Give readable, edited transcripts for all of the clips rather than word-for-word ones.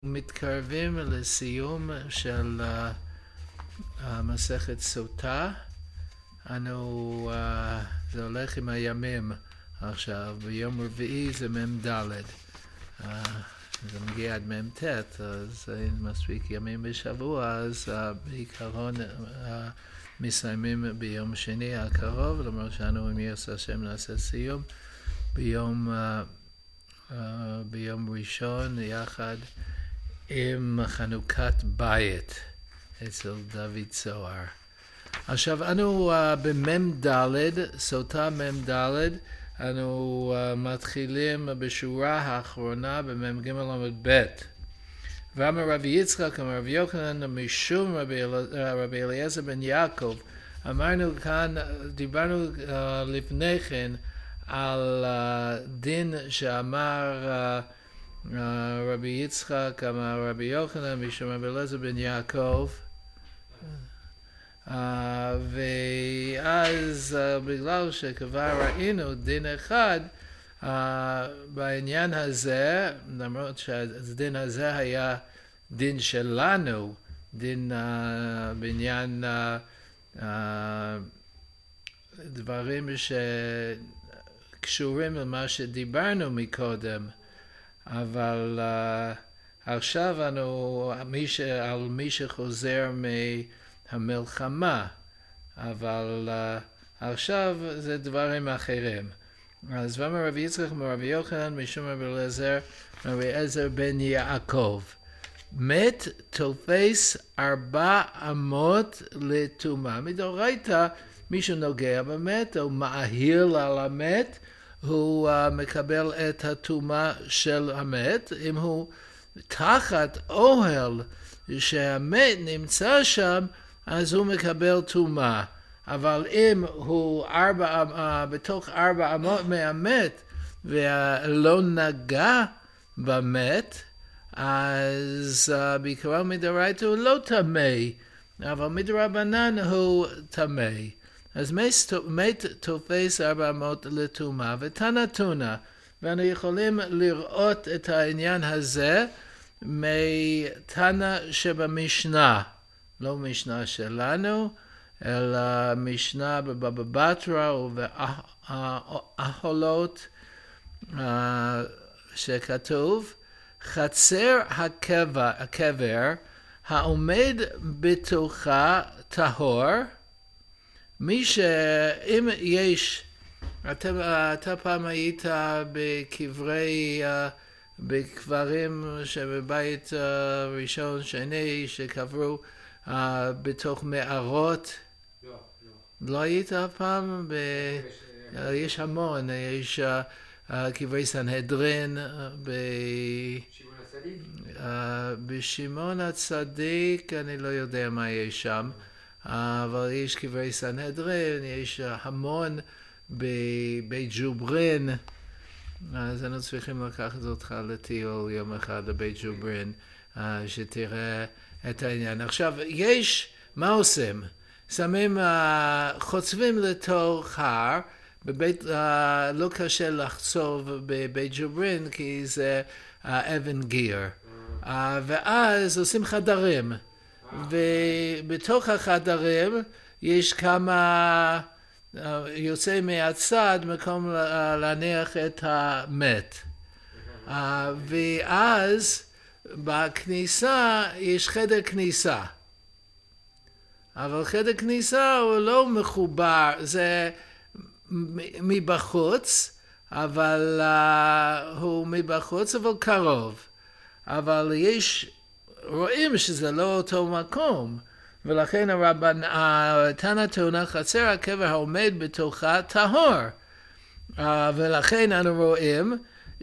מתקרבים לסיום של מסכת סוטה. זה הולך עם הימים עכשיו, ביום רביעי זה מ"ד. זה מגיע עד מ"ט, אז מספיק ימים בשבוע, אז בעיקרון מסיימים ביום שני הקרוב, למרות שאנו עם יעשה השם נעשה סיום ביום ראשון יחד עם חנוכת בית אצל דוד צוהר. עכשיו אנו במ"ד, סוטה מ"ד, אנו מתחילים בשורה האחרונה במ"ג עמוד ב'. ואמר רבי יצחק, אמר רבי יוחנן, משום רבי אליעזר בן יעקב, אמרנו כאן, דיברנו לפני כן על דין שאמר רבי יצחק, אמר רבי יוחנן, משום רבי אליעזר בן יעקב, ואז בגלל שכבר ראינו דין אחד בעניין הזה, למרות שהדין הזה היה דין שלנו, דין בעניין דברים שקשורים למה שדיברנו מקודם, אבל עכשיו אנו על מי שחוזר מהמלחמה, אבל עכשיו זה דברים אחרים. אז ואמר רבי יצחק מרבי יוחנן משום רבי אליעזר בן יעקב, מת תופס 400 לטומאה. מדאורייתא מי שנוגע במת או מאהיל על המת, הוא מקבל את הטומאה של המת. אם הוא תחת אוהל שהמת נמצא שם, אז הוא מקבל טומאה. אבל אם הוא בתוך 400 מהמת ולא נגע במת, אז בעיקרון מדאורייתא הוא לא טמא, אבל מדרבנן הוא טמא. אז מת תופס 400 לטומאה ותנתונה, ואנו יכולים לראות את העניין הזה מתנא שבמשנה, לא משנה שלנו, אלא משנה בבבא בתרא ובאהלות, שכתוב חצר הקבר העומד בתוכה טהור. מי שאם יש, אתה פעם היית בקברים שבבית ראשון שני שקברו בתוך מערות? לא היית אף פעם? יש המון, יש קברי סנהדרין בשמעון הצדיק, אני לא יודע מה יש שם, אבל יש קברי סנהדרין, יש המון בבית ג'וברין, אז אנחנו צריכים לקחת אותך לטיול יום אחד לבית ג'וברין, שתראה את העניין. עכשיו, מה עושים? שמים, חוצבים לתוך הר, לא קשה לחצוב בבית ג'וברין, כי זה אבן גיר. ואז עושים חדרים. ובתוך החדרים יש כמה, יוצא מהצד מקום להניח את המת. ואז בכניסה יש חדר כניסה. אבל חדר כניסה הוא לא מחובר, זה מבחוץ, אבל הוא מבחוץ אבל קרוב. אבל רואים שזה לא אותו מקום, ולכן תנתונה חצר הקבר העומד בתוכה טהור. ולכן אנו רואים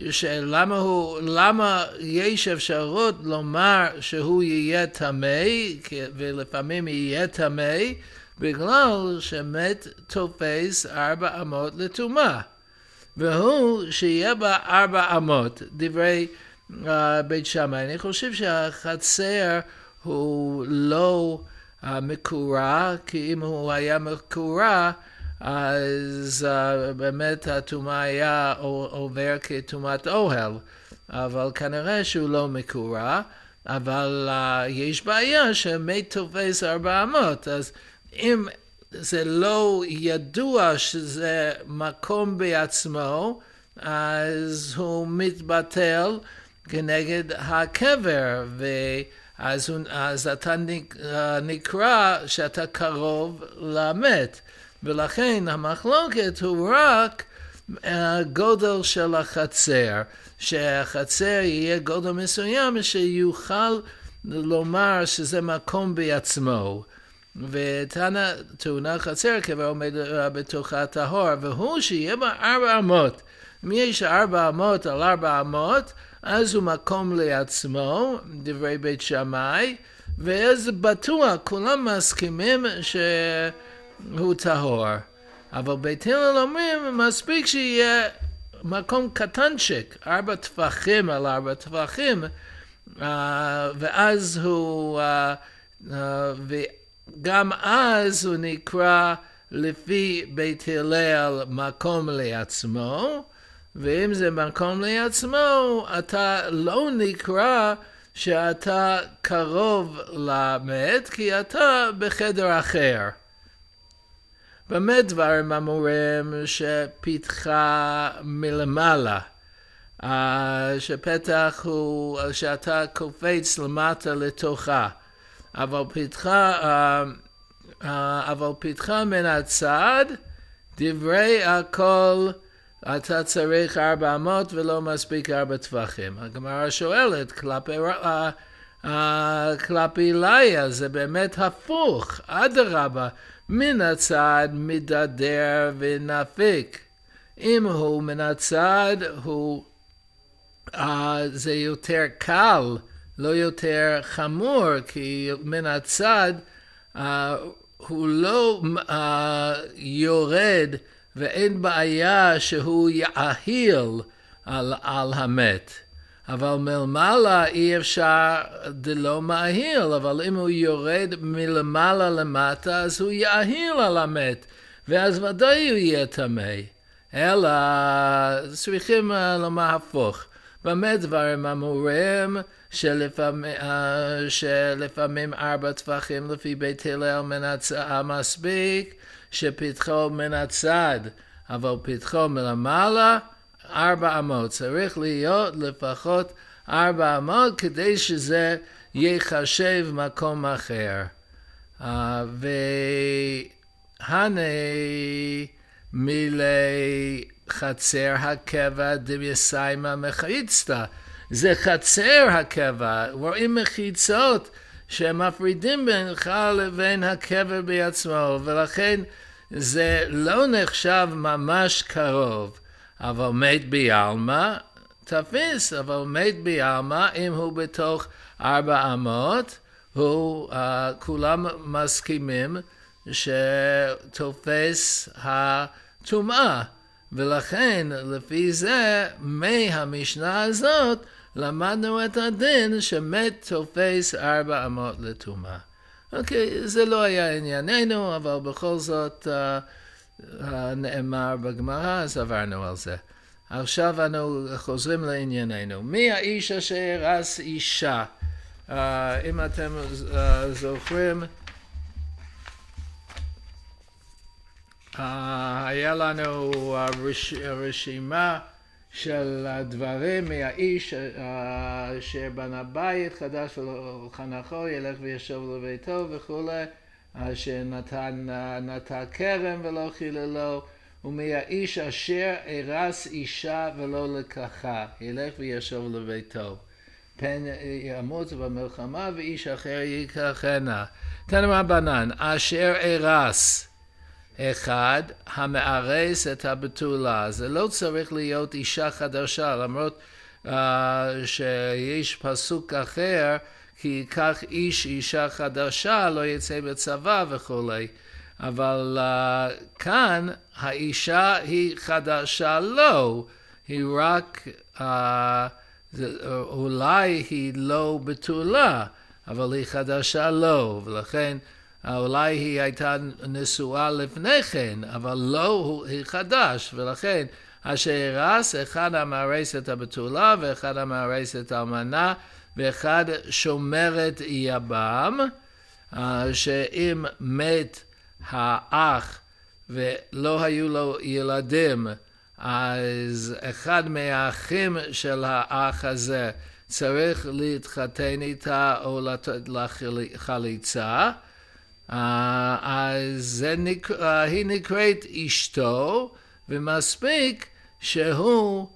למה יש אפשרות לומר שהוא יהיה טמא, ולפעמים יהיה טמא, בגלל שמת תופס 400 לטומאה. והוא שיהיה בה 400, דברי בית שמאי. אני חושב שהחצר הוא לא מקורה, כי אם הוא היה מקורה, אז באמת הטומאה היה עובר כטומאת אוהל, אבל כנראה שהוא לא מקורה, אבל יש בעיה שמת תופס 400, אז אם זה לא ידוע שזה מקום בעצמו, אז הוא מתבטל כנגד הקבר, אז אתה נקרא שאתה קרוב למת, ולכן המחלוקת הוא רק גודל של החצר, שהחצר יהיה גודל מסוים שיוכל לומר שזה מקום בעצמו. ותאונה חצר קבר עומד בתוכה טהור, והוא שיהיה בה 400. אם יש 400 על 400, אז הוא מקום לעצמו, דברי בית שמאי, ואז בטוח, כולם מסכימים שהוא טהור. אבל בית הלל אומרים, מספיק שיהיה מקום קטנצ'יק, 4 טפחים על 4 טפחים, ואז הוא, וגם אז הוא נקרא לפי בית הלל מקום לעצמו, ואם זה מקום לעצמו, אתה לא נקרא שאתה קרוב למת, כי אתה בחדר אחר. במה דברים אמורים שפתחה מלמעלה, שפתח הוא שאתה קופץ למטה לתוכה, אבל פתחה מן הצד, דברי הכל, אתה צריך 400 ולא מספיק 4 טפחים. הגמרא שואלת, כלפי ליה, זה באמת הפוך, אדרבה, מן הצד מדדר ונפיק. אם הוא מן הצד, זה יותר קל, לא יותר חמור, כי מן הצד הוא לא יורד, ואין בעיה שהוא יאהיל על המת. אבל מלמעלה אי אפשר דלא מאהיל, אבל אם הוא יורד מלמעלה למטה, אז הוא יאהיל על המת, ואז ודאי הוא יהיה טמא. אלא צריכים לומר הפוך. במה דברים אמורים שלפעמים 4 טפחים לפי בית הלל מן הצד מספיק, שפתחו מן הצד, אבל פתחו מלמעלה 400. צריך להיות לפחות 400 כדי שזה יחשב מקום אחר. והנה מילי חצר הקבע דמייסיימה מחיצתא. זה חצר הקבע, רואים מחיצות שמפרידים בינך לבין הקבר בעצמו, ולכן זה לא נחשב ממש קרוב. אבל מת בעלמא, תפיס, אבל מת בעלמא, אם הוא בתוך 400, כולם מסכימים שתופס הטומאה. ולכן, לפי זה, מהמשנה הזאת, למדנו את הדין שמת תופס 400 לטומאה. אוקיי, זה לא היה ענייננו, אבל בכל זאת נאמר בגמרא, אז עברנו על זה. עכשיו אנו חוזרים לענייננו. מי האיש אשר הרס אישה? אם אתם זוכרים, היה לנו רשימה של הדברים מהאיש אשר בנה בית חדש ולחנכו, ילך וישוב לביתו וכולי, אשר נטע כרם ולא חיללו, ומהאיש אשר הרס אישה ולא לקחה, ילך וישוב לביתו. פן ימות במלחמה ואיש אחר ייקחנה. תנו רבנן, אשר הרס. אחד, המארס את הבתולה. זה לא צריך להיות אישה חדשה, למרות שיש פסוק אחר, כי ייקח איש אישה חדשה, לא יצא בצבא וכו'. אבל כאן האישה היא חדשה לא, היא רק, אולי היא לא בתולה, אבל היא חדשה לא, ולכן אולי היא הייתה נשואה לפני כן, אבל לא היא חדש, ולכן אשר הרס, אחד המארס את הבתולה ואחד המארס את האלמנה, ואחד שומר את יבם, שאם מת האח ולא היו לו ילדים, אז אחד מהאחים של האח הזה צריך להתחתן איתה או לתת לה חליצה, אז היא נקראת אשתו, ומספיק שהוא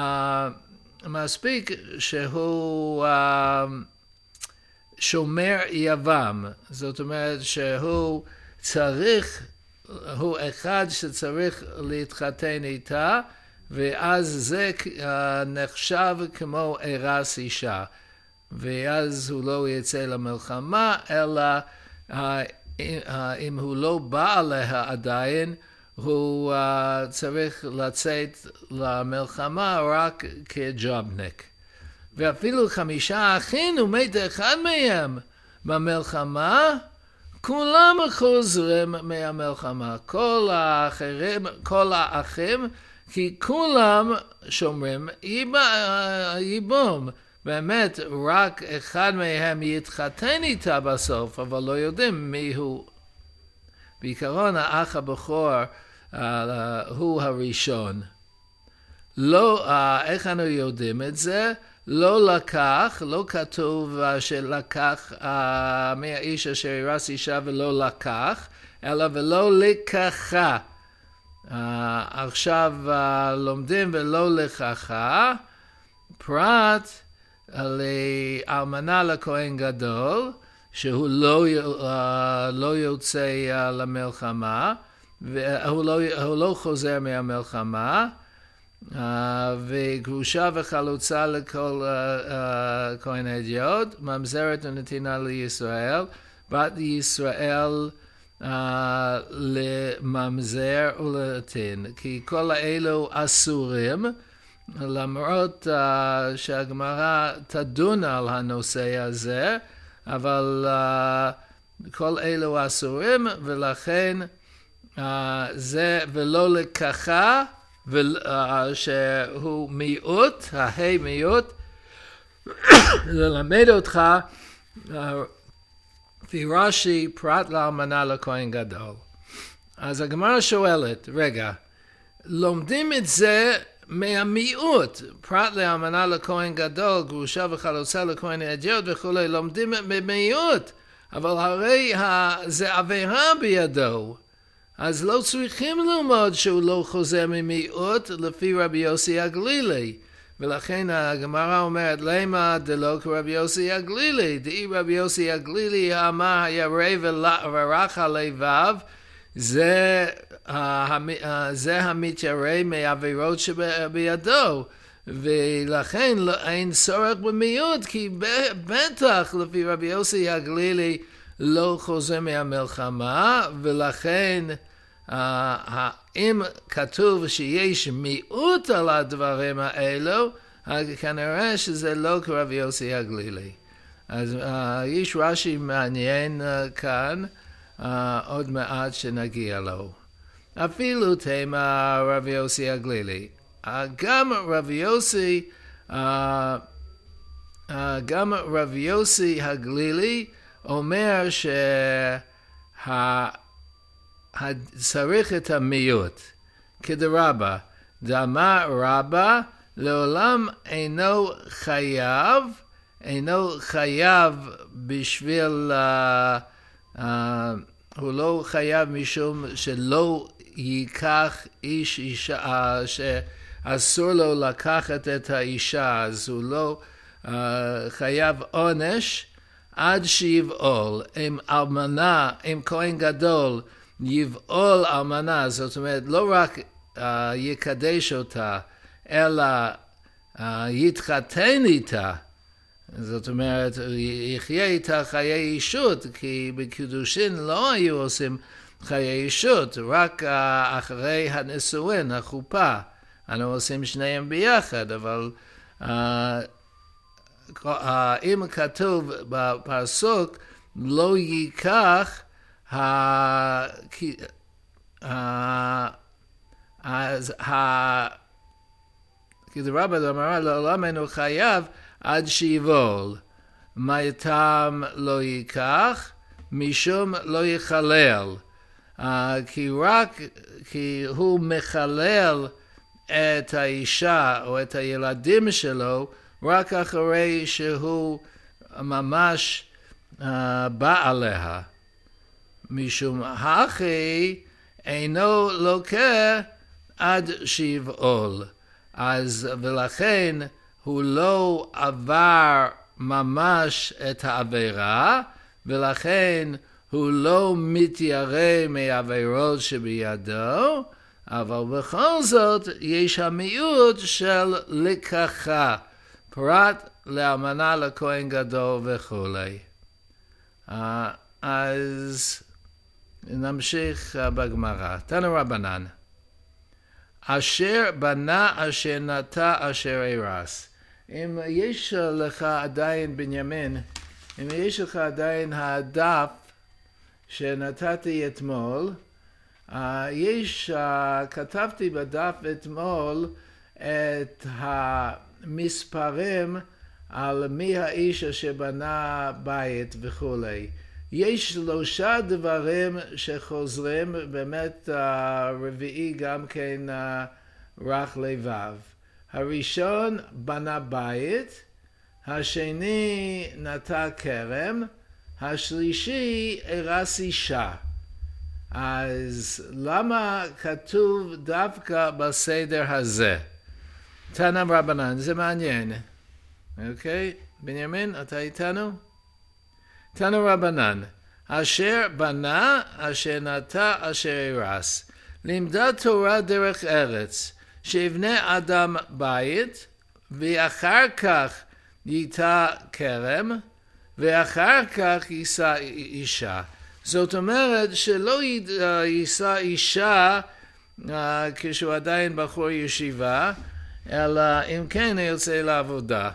שומר יבם. זאת אומרת שהוא אחד שצריך להתחתן איתה, ואז זה נחשב כמו ארס אישה, ואז הוא לא יצא למלחמה, אלא אם הוא לא בא עליה עדיין, הוא צריך לצאת למלחמה רק כג'ובניק. ואפילו 5 אחים, הוא מת אחד מהם במלחמה, כולם חוזרים מהמלחמה, כל האחים, כי כולם שומרים ייבום. באמת, רק אחד מהם יתחתן איתה בסוף, אבל לא יודעים מי הוא. בעיקרון, האח הבכור הוא הראשון. לא, איך אנו יודעים את זה? לא כתוב שלקח מהאיש אשר הרס אישה ולא לקח, אלא ולא לקחה. עכשיו לומדים ולא לקחה, פרט לאלמנה לכהן גדול, שהוא לא יוצא למלחמה, והוא לא חוזר מהמלחמה, וגרושה וחלוצה לכל כהן הדיוט, ממזרת ונתינה לישראל, בת ישראל לממזר ולתין, כי כל האלו אסורים, למרות שהגמרא תדון על הנושא הזה, אבל כל אלו אסורים, ולכן זה ולא לקחה, שהוא מיעוט, מיעוט, ללמד אותך, לפי רש"י, פרט לאלמנה לכהן גדול. אז הגמרא שואלת, רגע, לומדים את זה מהמיעוט, פרט לאלמנה לכהן גדול, גרושה וחלוצה לכהן הדיוט וכו', לומדים במיעוט, אבל הרי זה עבירה בידו. אז לא צריכים ללמוד שהוא לא חוזר ממיעוט לפי רבי יוסי הגלילי. ולכן הגמרא אומרת, למה דלא כרבי יוסי הגלילי? דאי רבי יוסי הגלילי אמר הירא ורך הלבב, זה המתיירא מעבירות שבידו. ולכן אין צורך במיעוט, כי בטח לפי רבי יוסי הגלילי לא חוזר מהמלחמה, ולכן אם כתוב שיש מיעוט על הדברים האלו, כנראה שזה לא כרבי יוסי הגלילי. אז יש רש"י מעניין כאן, עוד מעט שנגיע לו. אפילו תמה רבי יוסי הגלילי. גם רבי יוסי הגלילי אומר צריך את המיעוט. כדרבא, דאמר רבא, לעולם אינו חייב בשביל, הוא לא חייב משום שלא ייקח אישה, שאסור לו לקחת את האישה, אז הוא לא חייב עונש עד שיבעול. אם אלמנה, אם כהן גדול יבעול אלמנה, זאת אומרת לא רק יקדש אותה, אלא יתחתן איתה, זאת אומרת יחיה איתה חיי אישות, כי בקידושין לא היו עושים חיי אישות, רק אחרי הנישואין, החופה, אנו עושים שניהם ביחד, אבל אם כתוב בפסוק לא ייקח, אז כדרבא אמר לעולם אינו חייב עד שיבעול. מה יתם לא ייקח? משום לא יחלל. כי הוא מחלל את האישה או את הילדים שלו רק אחרי שהוא ממש בא עליה. משום הכי אינו לוקה עד שיבעול. ולכן הוא לא עבר ממש את העבירה, ולכן הוא לא מתיירא מעבירות שבידו, אבל בכל זאת יש המיעוט של לקחה, פרט לאלמנה, לכהן גדול וכולי. אז נמשיך בגמרא. תנו רבנן, אשר בנה אשר נטע אשר הרס. אם יש לך עדיין, בנימין, אם יש לך עדיין הדף שנתתי אתמול, כתבתי בדף אתמול את המספרים על מי האיש אשר בנה בית וכולי. יש 3 דברים שחוזרים, באמת רביעי גם כן רך לבב. הראשון בנה בית, השני נטע כרם, השלישי הרס אישה. אז למה כתוב דווקא בסדר הזה? תנא רבנן, זה מעניין. אוקיי? בנימין, אתה איתנו? תנא רבנן, אשר בנה, אשר נטע, אשר הרס. לימדה תורה דרך ארץ, שיבנה אדם בית, ואחר כך ייטע כרם, ואחר כך יישא אישה. זאת אומרת שלא יישא אישה כשהוא עדיין בחור ישיבה, אלא אם כן יוצא לעבודה.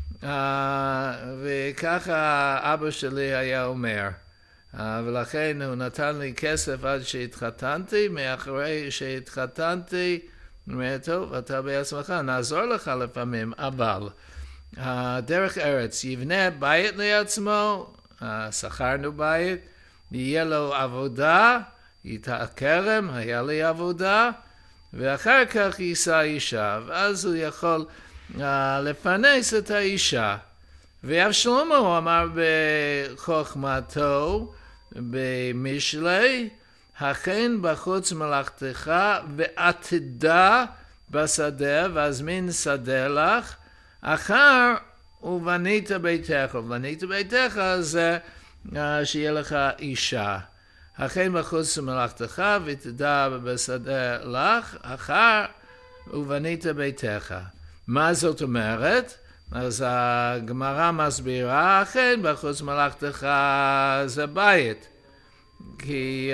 וככה אבא שלי היה אומר. ולכן הוא נתן לי כסף עד שהתחתנתי, מאחרי שהתחתנתי, אומר, טוב, אתה בעצמך, נעזור לך לפעמים, אבל דרך ארץ, יבנה בית לעצמו, שכרנו בית, יהיה לו עבודה, ייטע כרם, היה לי עבודה, ואחר כך יישא אישה, ואז הוא יכול לפרנס את האישה. ואב שלמה אמר בחוכמתו, במשלי, הכן בחוץ מלאכתך ועתידה בשדה, והזמין שדה לך, אחר ובנית ביתך. ובנית ביתך זה שיהיה לך אישה. הכן בחוץ מלאכתך ותדע בשדה לך, אחר ובנית ביתך. מה זאת אומרת? אז הגמרא מסבירה, אכן בחוץ מלאכתך זה בית. כי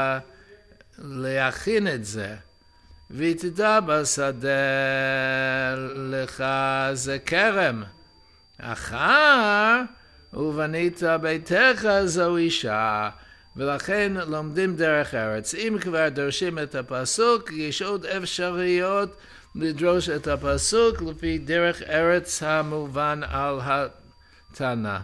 להכין את זה. ותדע בשדה לך זה כרם. אחר ובנית ביתך זו אישה. ולכן לומדים דרך ארץ. אם כבר דורשים את הפסוק, יש עוד אפשרויות לדרוש את הפסוק לפי דרך ארץ המובן על התנא.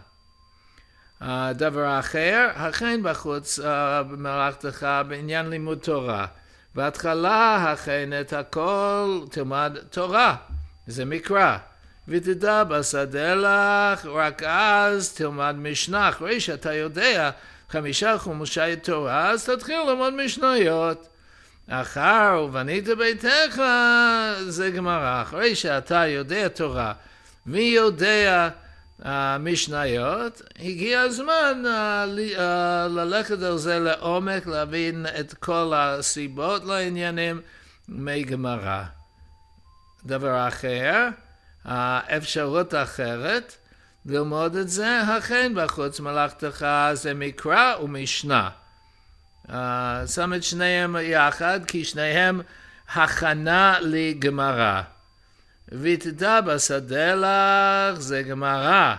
דבר אחר, הכן בחוץ מלאכתך בעניין לימוד תורה. בהתחלה הכן את הכל תלמד תורה, זה מקרא. ותדע בשדה לך, רק אז תלמד משנה. אחרי שאתה יודע 5 חומשי תורה, אז תתחיל ללמוד משניות. אחר ובנית ביתך זה גמרא. אחרי שאתה יודע תורה ויודע משניות, הגיע הזמן ללכת על זה לעומק, להבין את כל הסיבות לעניינים מגמרא. דבר אחר, האפשרות אחרת, ללמוד את זה, הכן בחוץ מלאכתך זה מקרא ומשנה. שם את שניהם יחד, כי שניהם הכנה לגמרא. ותדע בשדה לך זה גמרא.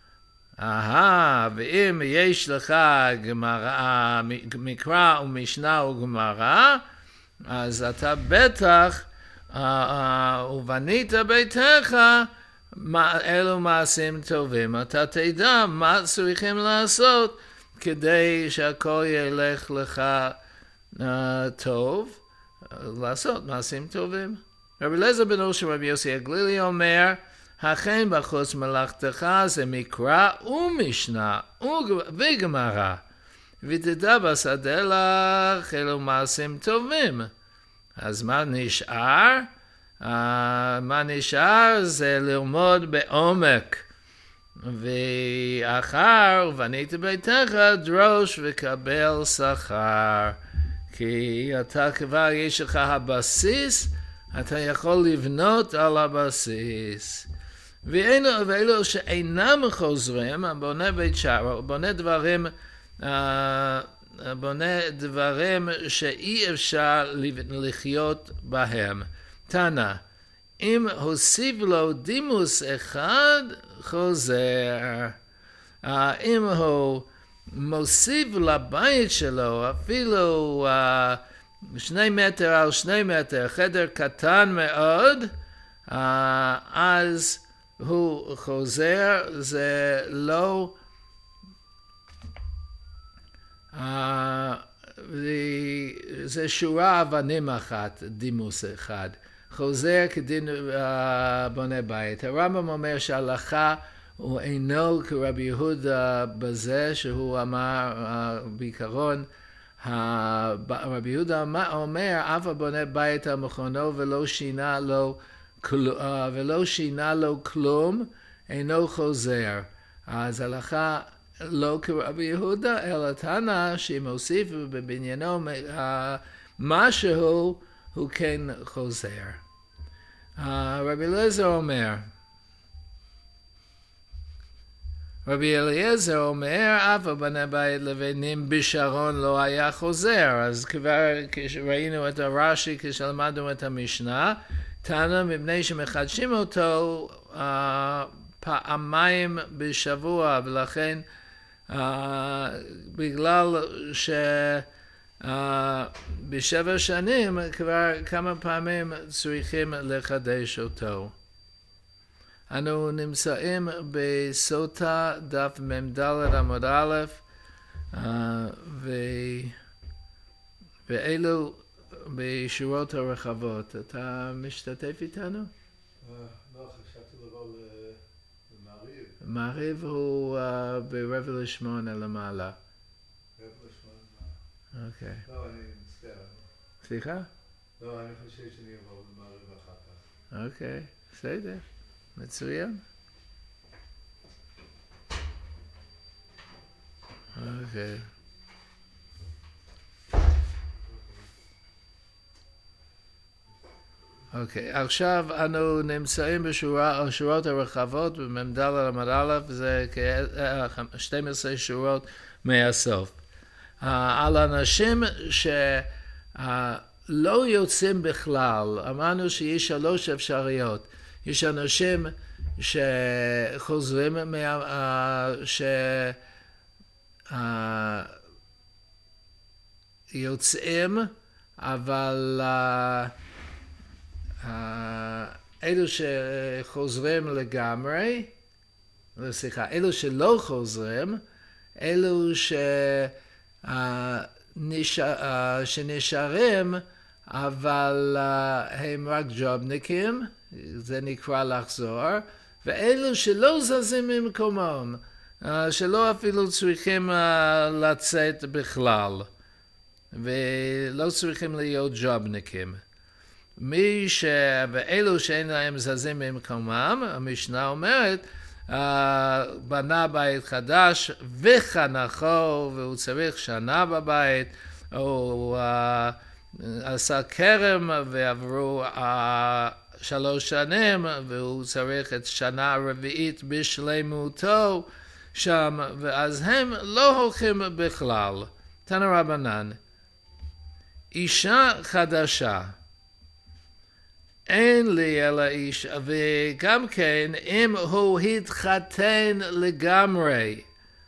ואם יש לך גמרא, מקרא ומשנה וגמרא, אז אתה בטח ובנית ביתך אלו מעשים טובים, אתה תדע מה צריכים לעשות כדי שהכל ילך לך טוב, לעשות מעשים טובים. רבי אליעזר בן אושר רבי יוסי הגלילי אומר, אכן בחוץ מלאכתך זה מקרא ומשנה וגמרא, ותדע בשדה לך אלו מעשים טובים. אז מה נשאר? מה נשאר זה ללמוד בעומק. ואחר ובנית ביתך דרוש וקבל שכר. כי אתה כבר יש לך הבסיס, אתה יכול לבנות על הבסיס. ואלו שאינם חוזרים, בונה בית שער, בונה דברים שאי אפשר לחיות בהם. תנא, אם הוסיף לו דימוס אחד, חוזר. אם הוא מוסיף לבית שלו אפילו 2 מטר על 2 מטר, חדר קטן מאוד, אז הוא חוזר, זה לא... זה שורה אבנים אחת, דימוס אחד. חוזר כדין בונה בית. הרמב"ם אומר שההלכה הוא אינו כרבי יהודה בזה שהוא אמר בעיקרון, רבי יהודה אומר אף הבונה בית על מכונו ולא שינה לו כלום, אינו חוזר. אז ההלכה לא כרבי יהודה, אלא תנא שמוסיף בבניינו משהו, הוא כן חוזר. רבי אליעזר אומר, אף הבנה בית לבנים בשרון לא היה חוזר. אז כבר כשראינו את הרש"י, כשלמדנו את המשנה, תנא מפני שמחדשים אותו פעמיים בשבוע, ולכן בגלל ב7 שנים כבר כמה פעמים צריכים לחדש אותו. אנו נמצאים בסוטה דף מ"ד עמוד א', ואלו בשורות הרחבות. אתה משתתף איתנו? לא, חשבתי לבוא למעריב. מעריב הוא ב7:45 למעלה. 7:45. אוקיי. לא, אני מצטער. סליחה? לא, אני חושב שאני אבוא למעריב אחר כך. אוקיי, בסדר. מצוין. אוקיי. אוקיי, עכשיו אנו נמצאים בשורות הרחבות במ"ד עמוד א', זה כ-12 שורות מהסוף. על אנשים שלא יוצאים בכלל, אמרנו שיש 3 אפשרויות. יש אנשים שחוזרים, שיוצאים, אבל אלו שחוזרים לגמרי, סליחה, אלו שלא חוזרים, אלו שנשארים, אבל הם רק ג'ובניקים, זה נקרא לחזור, ואלו שלא זזים ממקומם, שלא אפילו צריכים לצאת בכלל, ולא צריכים להיות ג'ובניקים. ואלו שאין להם זזים ממקומם, המשנה אומרת, בנה בית חדש וחנכו, והוא צריך שנה בבית, או עשה כרם ועברו 3 שנים, והוא צריך את שנה הרביעית בשלמותו שם, ואז הם לא הולכים בכלל. תנא רבנן, אישה חדשה, אין לי אלא איש, וגם כן, אם הוא התחתן לגמרי,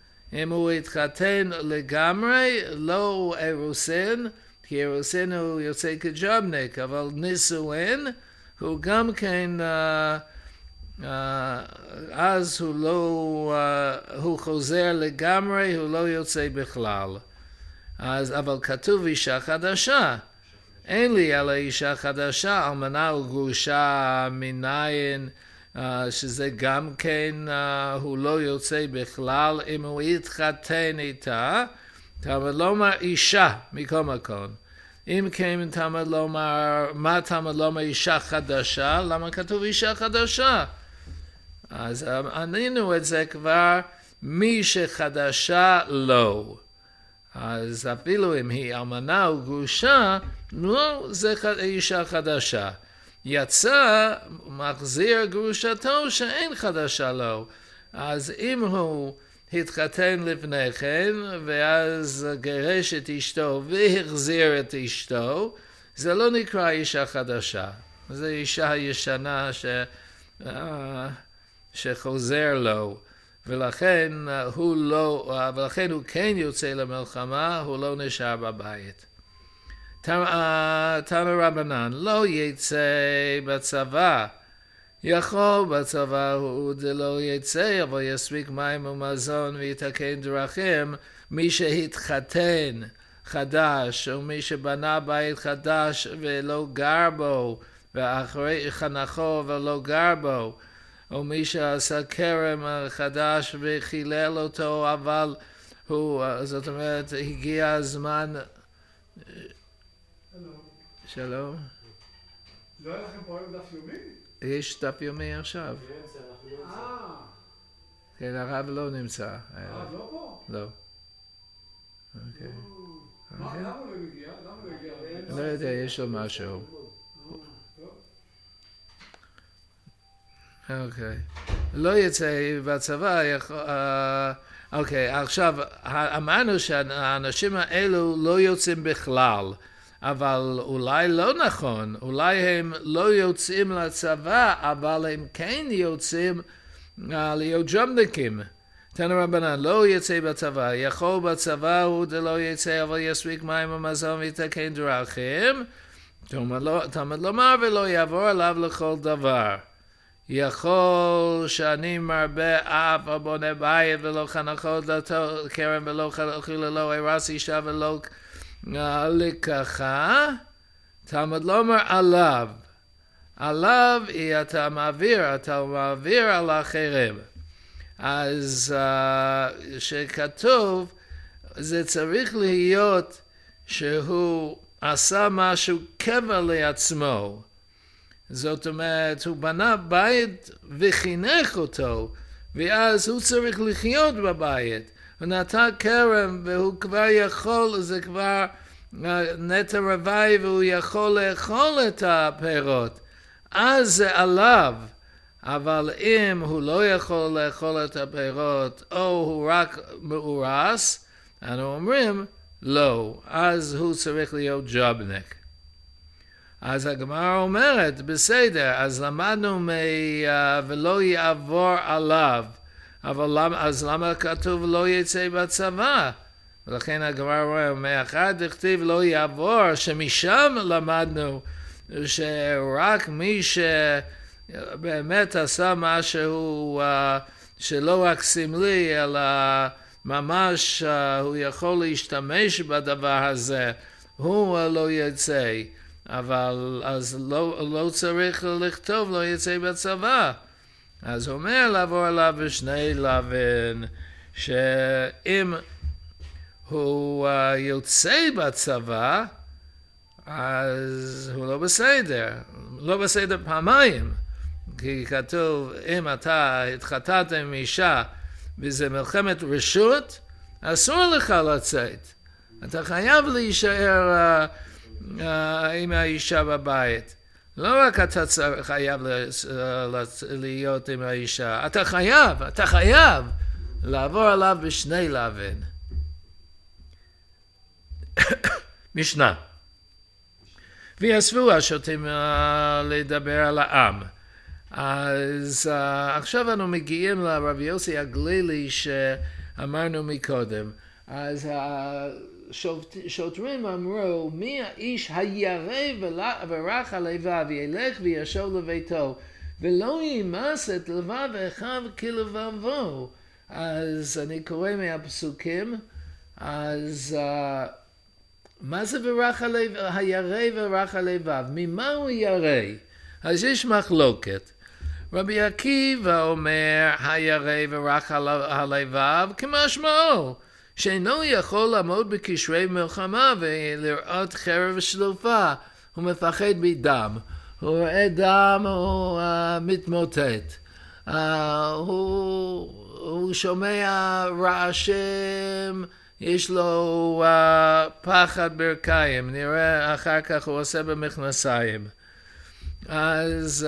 לא אירוסין, כי אירוסין הוא יוצא כג'ובניק, אבל נישואין הוא גם כן אז הוא חוזר לגמרי, הוא לא יוצא בכלל. אבל כתוב אישה חדשה. אין לי על האישה חדשה, אלמנה וגרושה מניין, שזה גם כן, הוא לא יוצא בכלל, אם הוא יתחתן איתה, תלמוד לומר אישה מכל מקום. אם כן תלמוד לומר, מה תלמוד לומר אישה חדשה? למה כתוב אישה חדשה? אז ענינו את זה כבר, מי שחדשה לא. אז אפילו אם היא אלמנה או גרושה, לא, זה אישה חדשה. יצא, מחזיר גרושתו שאין חדשה לו. אז אם הוא התחתן לפני כן, ואז גירש את אשתו והחזיר את אשתו, זה לא נקרא אישה חדשה. זה אישה ישנה שחוזר לו. ולכן הוא כן יוצא למלחמה, הוא לא נשאר בבית. תנו רבנן, לא יצא בצבא, יכול בצבא הוא דלא יצא, אבל יספיק מים ומזון ויתקן דרכים, מי שהתחתן חדש, או מי שבנה בית חדש ולא גר בו, ואחרי חנכו ולא גר בו, או מי שעשה כרם חדש וחילל אותו, אבל הוא, זאת אומרת, הגיע הזמן... שלום. לא היה לכם פה היום דף יומי? יש דף יומי עכשיו. כן, הרב לא נמצא. הרב לא פה? לא. אוקיי. למה הוא לא מגיע? למה הוא לא הגיע? לא יודע, יש לו משהו. אוקיי. לא יצא בצבא, אוקיי, עכשיו, אמרנו שהאנשים האלו לא יוצאים בכלל, אבל אולי לא נכון, אולי הם לא יוצאים לצבא, אבל הם כן יוצאים להיות ג'ובניקים. תנו רבנן, לא יצא בצבא, יכול בצבא הוא דלא יצא, אבל יספיק מים ומזון ויתקן דרכים, תלמוד לומר ולא יעבור עליו לכל דבר. יכול שאני מרבה אף או בונה בית ולא חנכות כרם ולא חיללו הרס אישה ולא לקחה, תלמוד לומר עליו. עליו אתה מעביר על האחרים. אז שכתוב, זה צריך להיות שהוא עשה משהו קבע לעצמו. זאת אומרת, הוא בנה בית וחינך אותו, ואז הוא צריך לחיות בבית. הוא נטע כרם והוא כבר יכול, זה כבר נטע רווי והוא יכול לאכול את הפירות. אז זה עליו. אבל אם הוא לא יכול לאכול את הפירות, או הוא רק מאורס, אנו אומרים, לא. אז הוא צריך להיות ג'ובניק. אז הגמרא אומרת, בסדר, אז למדנו ולא יעבור עליו, אבל אז למה כתוב לא יצא בצבא? ולכן הגמרא אומר, מאחד הכתיב לא יעבור, שמשם למדנו שרק מי שבאמת עשה משהו שלא רק סמלי, אלא ממש הוא יכול להשתמש בדבר הזה, הוא לא יצא. אבל אז לא צריך לכתוב, לא יצא בצבא. אז הוא אומר לעבור עליו בשני לבן, שאם הוא יוצא בצבא, אז הוא לא בסדר. לא בסדר פעמיים. כי כתוב, אם אתה התחתנת עם אישה, וזה מלחמת רשות, אסור לך לצאת. אתה חייב להישאר... עם האישה בבית. לא רק אתה חייב להיות עם האישה, אתה חייב לעבור עליו בשני לבן. משנה. ויאספו השוטים לדבר על העם. אז עכשיו אנו מגיעים לרבי יוסי הגלילי שאמרנו מקודם. אז שוטרים אמרו, מי האיש הירא ורך הלבב ילך וישוב לביתו, ולא יימס את לבב אחיו כלבבו. אז אני קורא מהפסוקים, אז מה זה הירא ורך הלבב? ממה הוא ירא? אז יש מחלוקת. רבי עקיבא אומר, הירא ורך הלבב כמשמעו, שאינו יכול לעמוד בקשרי מלחמה ולראות חרב שלופה, הוא מפחד מדם, הוא רואה דם, הוא מתמוטט, הוא שומע רעשים, יש לו פחד ברכיים, נראה אחר כך הוא עושה במכנסיים. אז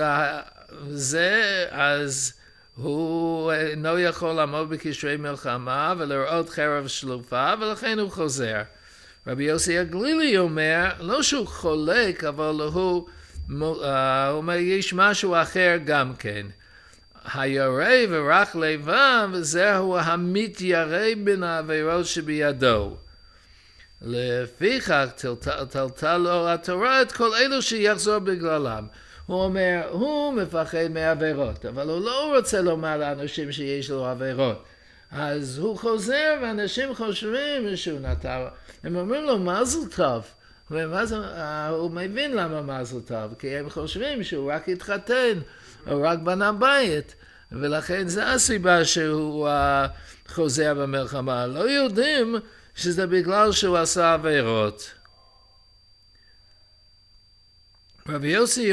הוא אינו יכול לעמוד בקשרי מלחמה ולראות חרב שלופה, ולכן הוא חוזר. רבי יוסי הגלילי אומר, לא שהוא חולק, אבל הוא אומר, יש משהו אחר גם כן. הירא ורך לבב, זהו המתיירא בין העבירות שבידו. לפיכך טלטל לו התורה את כל אלו שיחזור בגללם. הוא אומר, הוא מפחד מעבירות, אבל הוא לא רוצה לומר לאנשים שיש לו עבירות. אז הוא חוזר ואנשים חושבים שהוא נטר. הם אומרים לו, מזל טוב. הוא מבין למה מזל טוב, כי הם חושבים שהוא רק התחתן, או רק בנה בית. ולכן זה הסיבה שהוא חוזר במלחמה. לא יודעים שזה בגלל שהוא עשה עבירות. רבי יוסי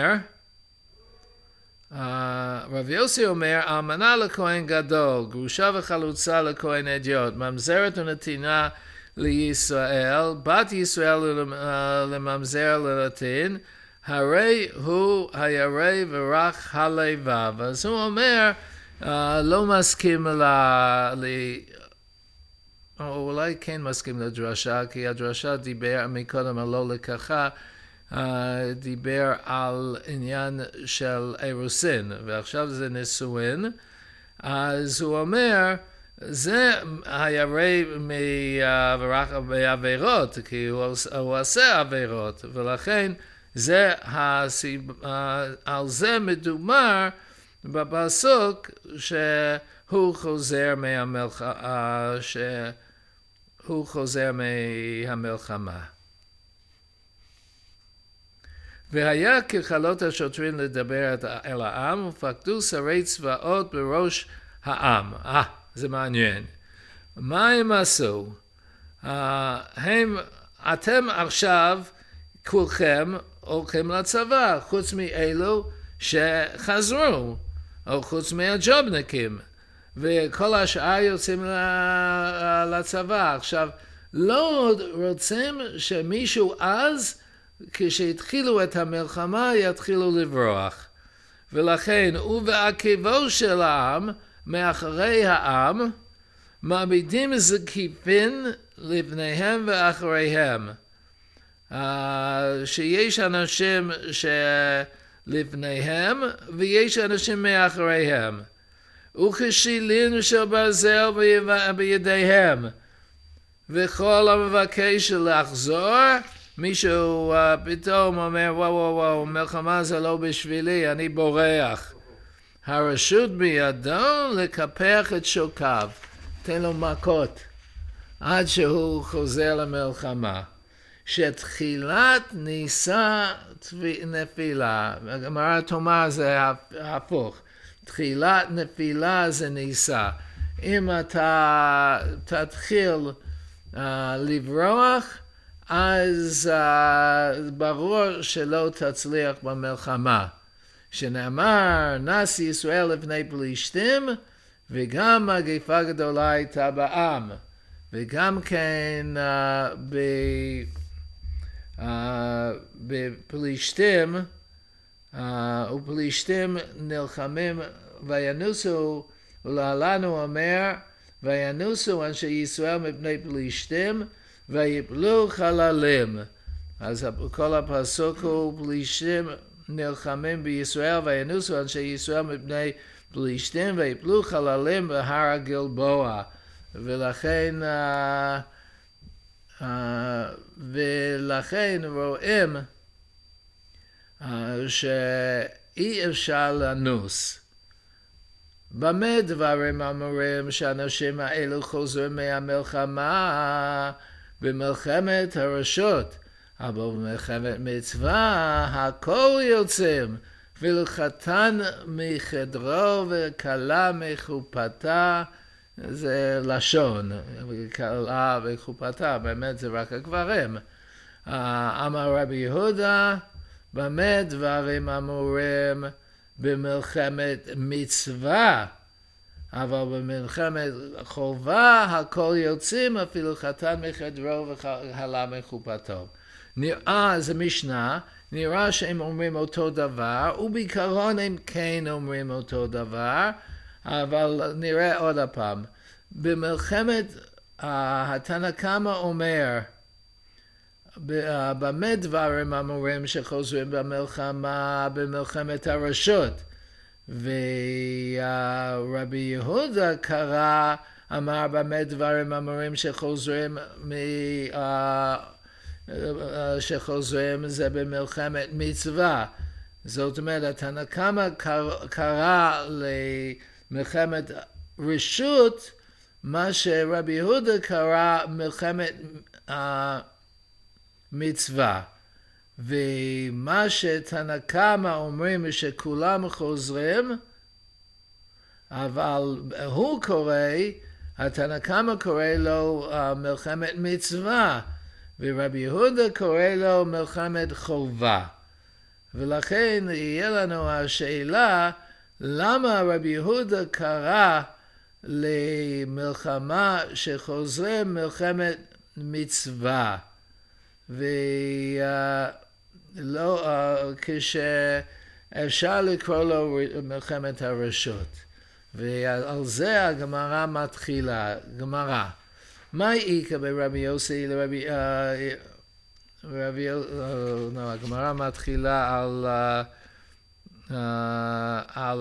אומר, אלמנה לכהן גדול, גרושה וחלוצה לכהן אדיוט, ממזרת ונתינה לישראל, בת ישראל לממזר לנתין, הרי הוא הירא ורך הלבב. אז הוא אומר, לא מסכים או אולי כן מסכים לדרשה, כי הדרשה דיבר מקודם על לא לקחה, דיבר על עניין של אירוסין, ועכשיו זה נישואין. אז הוא אומר, זה הירא מעבירות, כי הוא עושה עבירות, ולכן זה על זה מדובר בפסוק שהוא חוזר מהמלחמה. והיה ככלות השוטרים לדבר אל העם, ופקדו שרי צבאות בראש העם. זה מעניין. מה הם עשו? אתם עכשיו כולכם הולכים לצבא, חוץ מאלו שחזרו, או חוץ מהג'ובניקים, וכל השאר יוצאים לצבא. עכשיו, לא רוצים שמישהו אז, כשהתחילו את המלחמה, יתחילו לברוח. ולכן, הוא ועקבו של העם, מאחורי העם, מעמידים זקיפין לפניהם ואחריהם. שיש אנשים שלפניהם ויש אנשים מאחריהם. וכשילין של ברזל בידיהם. וכל המבקש לחזור, מישהו פתאום אומר, וואו, מלחמה זה לא בשבילי, אני בורח. הרשות בידו לקפח את שוקיו, תן לו מכות, עד שהוא חוזר למלחמה. שתחילת ניסה נפילה, הגמרא תאמר זה הפוך, תחילת נפילה זה ניסה. אם אתה תתחיל לברוח, אז ברור שלא תצליח במלחמה. שנאמר, נס ישראל לפני פלישתים, וגם מגפה גדולה הייתה בעם. וגם כן בפלישתים, ופלישתים נלחמים וינוסו, ולהלן הוא אומר, וינוסו אנשי ישראל מפני פלישתים, ויפלו חללים. אז כל הפסוק הוא פלישתים נלחמים בישראל, וינוסו אנשי ישראל מפני פלישתים, ויפלו חללים בהר הגלבוע. ולכן רואים אי אפשר לנוס. במה דברים אמורים שאנשים האלו חוזרים מהמלחמה? במלחמת הרשות, אבל במלחמת מצווה הכל יוצאים, ואילו חתן מחדרו וכלה מחופתה, זה לשון, כלה וחופתה, באמת זה רק הגברים. אמר רבי יהודה, במה דברים אמורים? במלחמת מצווה, אבל במלחמת חובה הכל יוצאים, אפילו חתן מחדרו וכלה מחופתו. נראה, זה משנה, נראה שהם אומרים אותו דבר, ובעיקרון הם כן אומרים אותו דבר, אבל נראה עוד הפעם. במלחמת, התנא קמא אומר, במה דברים אמורים שחוזרים במלחמה, במלחמת הרשות. ורבי יהודה קרא, אמר במה דברים אמורים שחוזרים זה במלחמת מצווה. זאת אומרת, התנא קמא קרא למלחמת רשות, מה שרבי יהודה קרא מלחמת מצווה. ומה שתנא קמא אומרים שכולם חוזרים, אבל הוא קורא, התנא קמא קורא לו מלחמת מצווה, ורבי יהודה קורא לו מלחמת חובה. ולכן יהיה לנו השאלה, למה רבי יהודה קרא למלחמה שחוזרים מלחמת מצווה? כשאפשר לקרוא לו מלחמת הרשות. ועל זה הגמרא מתחילה, גמרא. מה איכא ברבי יוסי לרבי... הגמרא מתחילה על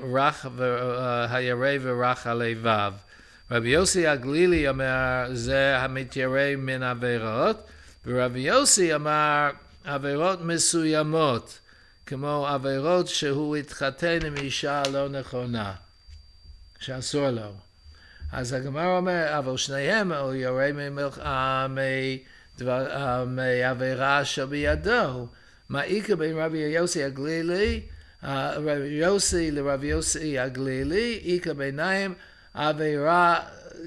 הירא ורך הלבב. רבי יוסי הגלילי אומר, זה המתיירא מן עבירות, ורבי יוסי אמר עבירות מסוימות, כמו עבירות שהוא התחתן עם אישה לא נכונה, שאסור לו. אז הגמרא אומר, אבל שניהם הוא יורה מעבירה שבידו. מה איכא בין רבי יוסי הגלילי, רבי יוסי לרבי יוסי הגלילי, איכא ביניים עבירה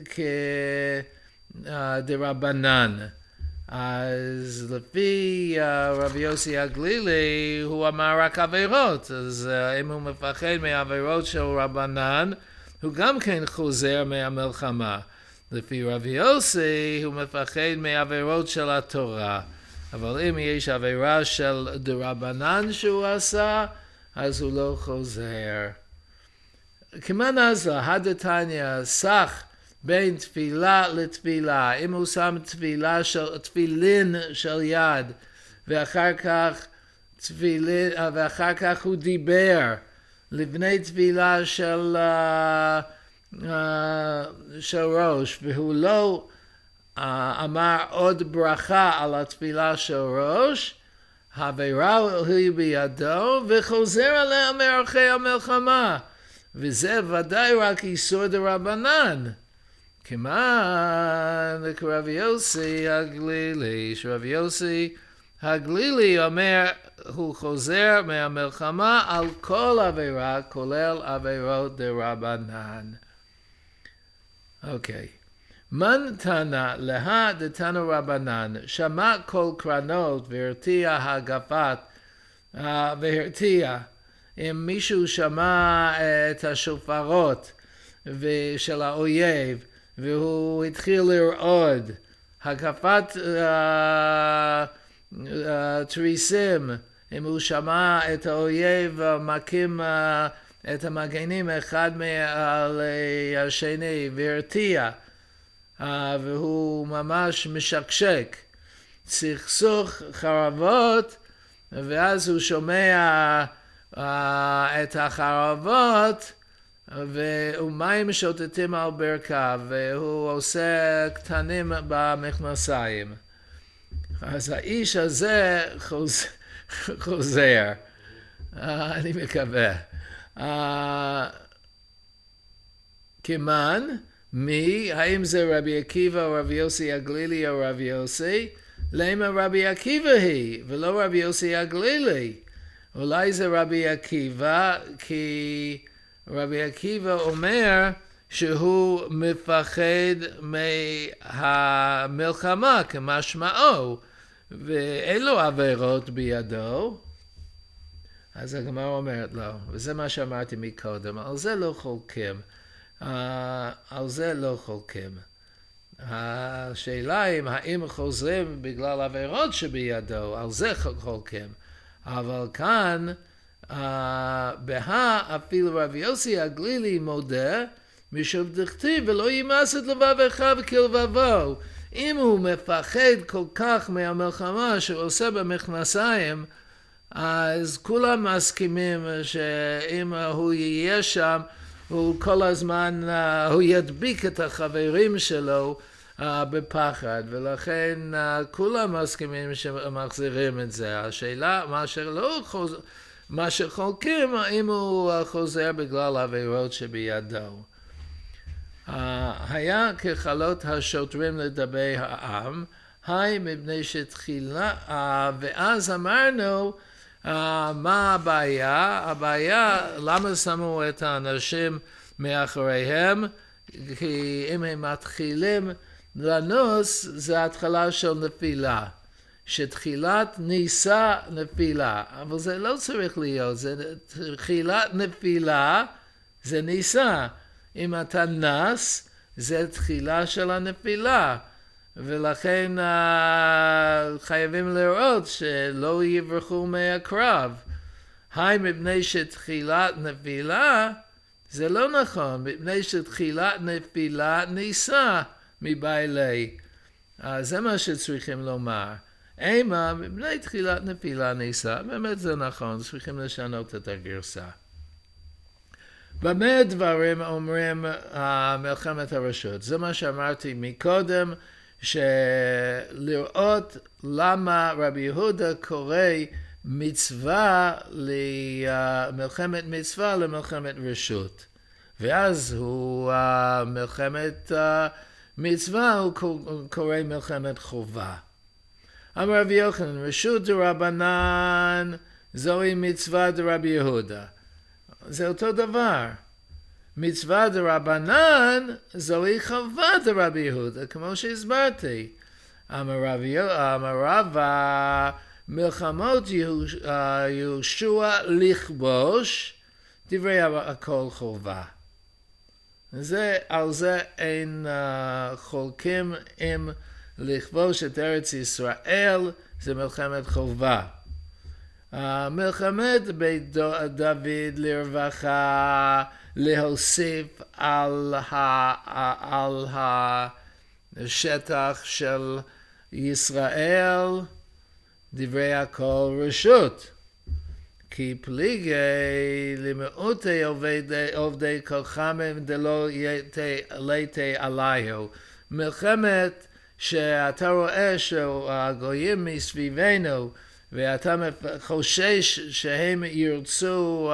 כדרבנן. אז לפי רבי יוסי הגלילי הוא אמר רק עבירות, אז אם הוא מפחד מעבירות של רבנן, הוא גם כן חוזר מהמלחמה. לפי רבי יוסי הוא מפחד מעבירות של התורה, אבל אם יש עבירה של דרבנן שהוא עשה, אז הוא לא חוזר. כמה נזלה, הדתניא, סך בין תפילה לתפילה, אם הוא שם תפילין של יד, ואחר כך הוא דיבר לפני תפילה של ראש, והוא לא אמר עוד ברכה על התפילה של ראש, העבירה היא בידו, וחוזר עליה מערכי המלחמה, וזה ודאי רק איסור דרבנן. כמען כרבי יוסי הגלילי, שרבי יוסי הגלילי אומר, הוא חוזר מהמלחמה על כל עבירה, כולל עבירות דרבנן. אוקיי. מן תנא להא דתנא רבנן, שמע כל קרנות והרתיע הגפת, והרתיע. אם מישהו שמע את השופרות של האויב, והוא התחיל לרעוד, הגפת תריסים, אם הוא שמע את האויב מכים את המגנים אחד מעל השני והרתיע, והוא ממש משקשק, סכסוך חרבות, ואז הוא שומע את החרבות, ומים שוטטים על ברכיו, והוא עושה קטנים במכנסיים. אז האיש הזה חוזר. אני מקווה. כמן, מי? האם זה רבי עקיבא או רבי יוסי הגלילי או רבי יוסי? למה רבי עקיבא היא ולא רבי יוסי הגלילי? אולי זה רבי עקיבא, כי רבי עקיבא אומר שהוא מפחד מהמלחמה כמשמעו, ואין לו עבירות בידו. אז הגמרא אומרת לו, וזה מה שאמרתי מקודם, על זה לא חולקים. על זה לא חולקים. השאלה היא האם חוזרים בגלל עבירות שבידו, על זה חולקים. אבל כאן, אפילו רבי יוסי הגלילי מודה, משום דכתיב ולא ימס את לבבך כלבבו. אם הוא מפחד כל כך מהמלחמה שהוא עושה במכנסיים, אז כולם מסכימים שאם הוא יהיה שם, הוא כל הזמן, הוא ידביק את החברים שלו בפחד, ולכן כולם מסכימים שמחזירים את זה. השאלה, מה שחולקים, האם הוא חוזר בגלל עבירות שבידו. היה ככלות השוטרים לדבי העם, היי מפני שתחילה, ואז אמרנו, מה הבעיה? הבעיה, למה שמו את האנשים מאחוריהם? כי אם הם מתחילים לנוס, זה התחלה של נפילה. שתחילת ניסה נפילה. אבל זה לא צריך להיות, זה תחילת נפילה, זה ניסה. אם אתה נס, זה תחילה של הנפילה. ולכן חייבים לראות שלא יברחו מהקרב. היי מפני שתחילת נפילה, זה לא נכון, מפני שתחילת נפילה ניסה מבעילי. זה מה שצריכים לומר. אימה, מפני תחילת נפילה ניסה, באמת זה נכון, צריכים לשנות את הגרסה. במה דברים אומרים מלחמת הרשות? זה מה שאמרתי מקודם, שלראות למה רבי יהודה קורא מצווה למלחמת מצווה למלחמת רשות. ואז הוא מלחמת מצווה הוא קורא מלחמת חובה. אמר רבי יוחנן, רשות דרבנן זוהי מצווה דרבי יהודה. זה אותו דבר. מצווה דרבנן זוהי חובה דרבי יהודה, כמו שהסברתי. אמר רב, מלחמות יהושע לכבוש, דברי הכל חובה. על זה אין חולקים אם לכבוש את ארץ ישראל, זה מלחמת חובה. מלחמת בית דוד לרווחה, להוסיף על השטח של ישראל, דברי הכל רשות. כי פליגי למעוטי עובדי כל חמם דלא ליתי עליו. מלחמת שאתה רואה שהגויים מסביבנו, ואתה חושש שהם ירצו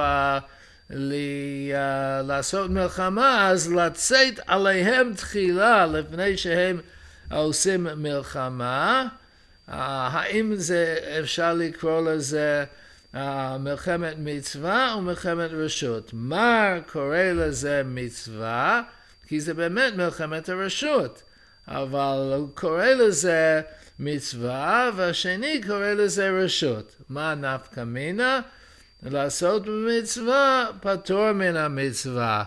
לעשות מלחמה, אז לצאת עליהם תחילה לפני שהם עושים מלחמה. האם אפשר לקרוא לזה מלחמת מצווה או מלחמת רשות? מר קורא לזה מצווה, כי זה באמת מלחמת הרשות. אבל הוא קורא לזה מצווה, והשני קורא לזה רשות. מה נפקא מינה? לעשות מצווה פטור מן המצווה.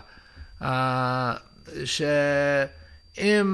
שאם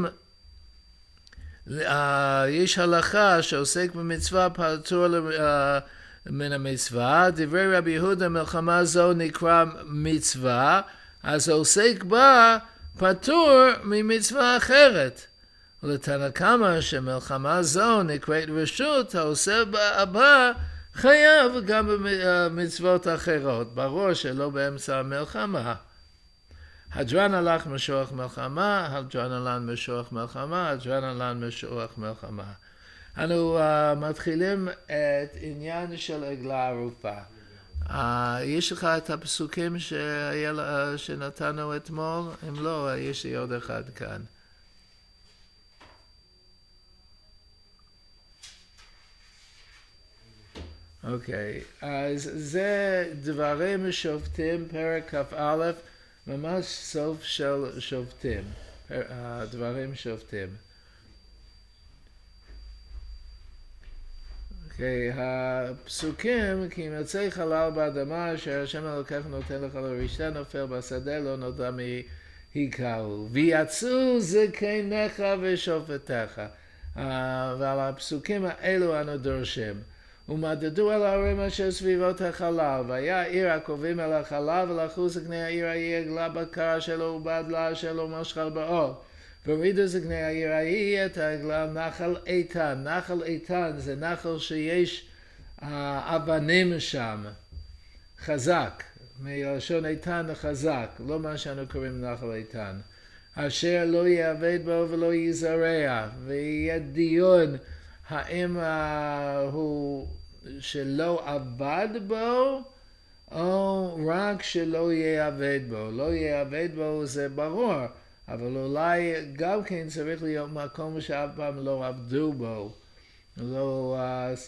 יש הלכה שעוסק במצווה פטור מן המצווה, דברי רבי יהודה מלחמה זו נקרא מצווה, אז העוסק בה פטור ממצווה אחרת. ולתנא קמא שמלחמה זו נקראת רשות, העושה בה חייב גם במצוות אחרות. ברור שלא באמצע המלחמה. הדרן הלך משוח מלחמה, הדרן הלן משוח מלחמה, הדרן הלן משוח מלחמה. אנו מתחילים את עניין של עגלה ערופה. יש לך את הפסוקים שנתנו אתמול? אם לא, יש לי עוד אחד כאן. אוקיי, אז זה דברים שופטים, פרק כ"א, ממש סוף של שופטים, דברים שופטים. אוקיי, הפסוקים, כי אם יוצא חלל באדמה, אשר השם אלוקיך נותן לך לרשתה, נופל בשדה, לא נודע מי היכהו. ויצאו זקניך ושופטיך. ועל הפסוקים האלו אנו דורשים. ומדדו על הערים אשר סביבות החלל, והיה עיר הקרובים אל החלל, ולקחו זקני העיר ההיא עגלה בקר שלו ובדלה שלו משחל בעול. והורידו זקני העיר ההיא את העגלה נחל איתן. נחל איתן זה נחל שיש אבנים שם, חזק, מלשון איתן חזק, לא מה שאנו קוראים נחל איתן. אשר לא יעבד בו ולא יזרע, ויהיה דיון האם הוא שלא עבד בו, או רק שלא יעבד בו. לא יעבד בו זה ברור, אבל אולי גם כן צריך להיות מקום שאף פעם לא עבדו בו, לא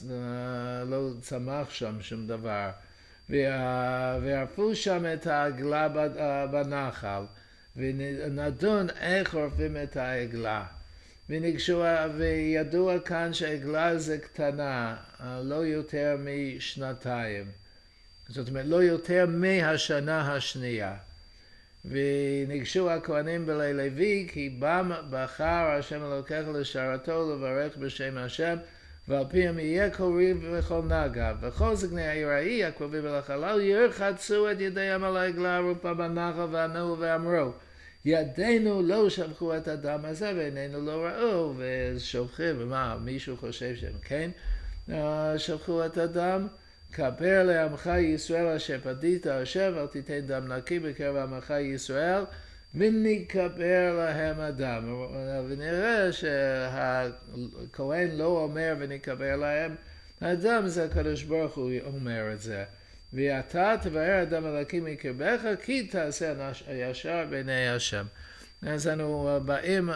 צמח שם שום דבר. וערפו שם את העגלה בנחל, ונדון איך עורפים את העגלה. וניגשו, וידוע כאן שהעגלה זה קטנה, לא יותר משנתיים. זאת אומרת, לא יותר מהשנה השנייה. וניגשו הכהנים בלי לוי, כי בם בחר השם אלוקיך לשרתו לברך בשם השם, ועל פיהם יהיה כל ריב וכל נגע. וכל זקני העיר ההיא הקרובים אל החלל ירחצו את ידיהם על העגלה הערופה בנחל וענו ואמרו, ידינו לא שפכו את הדם הזה ועינינו לא ראו, ושופכים, ומה, מישהו חושב שהם כן שפכו את הדם? כפר לעמך ישראל אשר פדית השם, אל תיתן דם נקי בקרב עמך ישראל, ונכפר להם הדם. ונראה שהכהן לא אומר ונכפר להם הדם, זה הקדוש ברוך הוא אומר את זה. ואתה תבער הדם הנקי מקרבך, כי תעשה הישר בעיני השם. אז אנו באים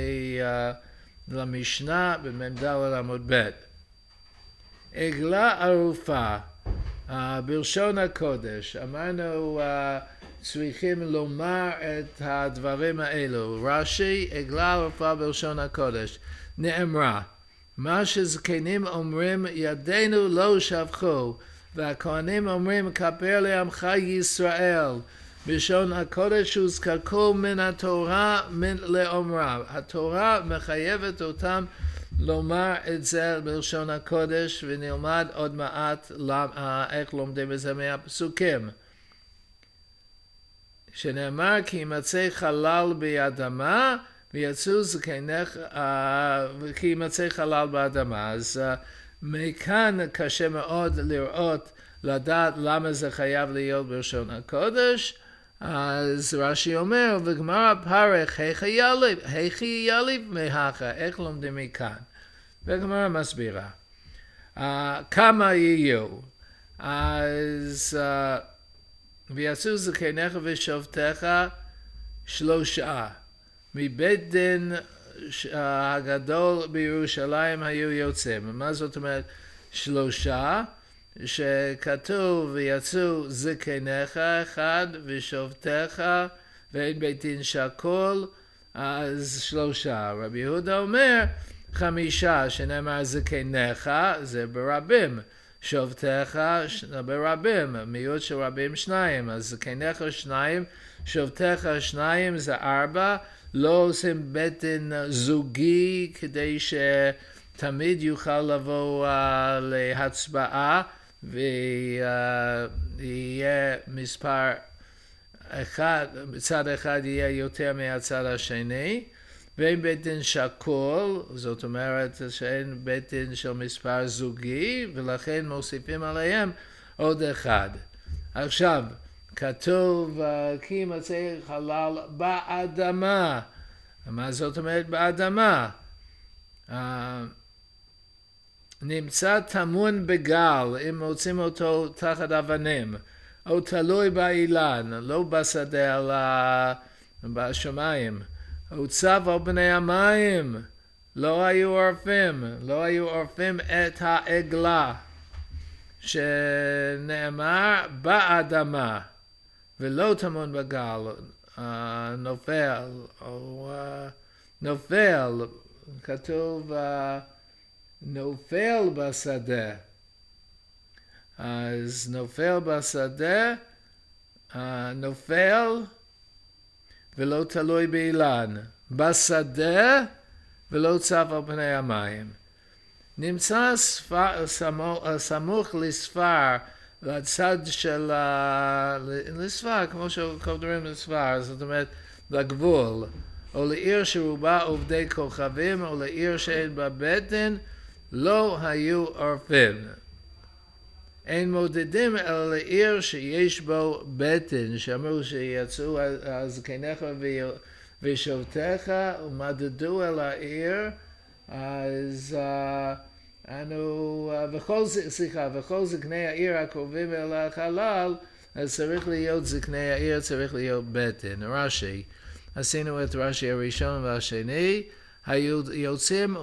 למשנה במ"ד עמוד ב'. עגלה ערופה, בלשון הקודש, אמרנו צריכים לומר את הדברים האלו. רש"י, עגלה ערופה בלשון הקודש, נאמרה, מה שזקנים אומרים ידינו לא שפכו, והכהנים אומרים כפר לעמך ישראל. בלשון הקודש הוזכרו מן התורה לאומרה. התורה מחייבת אותם לומר את זה בלשון הקודש, ונלמד עוד מעט איך לומדים את זה מהפסוקים. שנאמר כי ימצא חלל באדמה ויצאו זקניך, כי ימצא חלל באדמה. אז מכאן קשה מאוד לראות, לדעת למה זה חייב להיות בלשון הקודש. אז רש"י אומר, וגמר הפרק, היכי יליב מהכה, איך לומדים מכאן? וגמר מסבירה. כמה יהיו? אז ויצאו זקניך ושופטיך 3. מבית דין הגדול בירושלים היו יוצאים. מה זאת אומרת 3? שכתוב ויצאו זקניך 1 ושופטיך ואין בית דין שקול, אז 3. רבי יהודה אומר 5, שנאמר זקניך זה ברבים, שופטיך ברבים, מיעוט של רבים 2, אז זקניך 2, שופטיך 2 זה 4, לא עושים בית דין זוגי כדי שתמיד יוכל לבוא להצבעה ויהיה מספר אחד, מצד אחד יהיה יותר מהצד השני, ואין בית דין שקול, זאת אומרת שאין בית דין של מספר זוגי, ולכן מוסיפים עליהם עוד 1. עכשיו, כתוב כי ימצא חלל באדמה. מה זאת אומרת באדמה? נמצא טמון בגל, אם מוצאים אותו תחת אבנים, או תלוי באילן, לא בשדה אלא בשמיים, או צבו בני המים, לא היו עורפים את העגלה, שנאמר באדמה, ולא טמון בגל, נופל, כתוב נופל בשדה, אז נופל בשדה, נופל ולא תלוי באילן, בשדה ולא צף על פני המים. נמצא סמוך לספר, לצד של לספר, כמו שקוראים לספר, זאת אומרת לגבול, או לעיר שרובה עובדי כוכבים, או לעיר שאין בה בטן, לא היו עורפים. אין מודדים אלא לעיר שיש בו בטן, שאמרו שיצאו זקניך ושבטיך ומדדו אל העיר, אז וכל זקני העיר הקרובים אל החלל, אז צריך להיות זקני העיר, צריך להיות בטן. רש"י, עשינו את רש"י הראשון והשני, היו יוצאים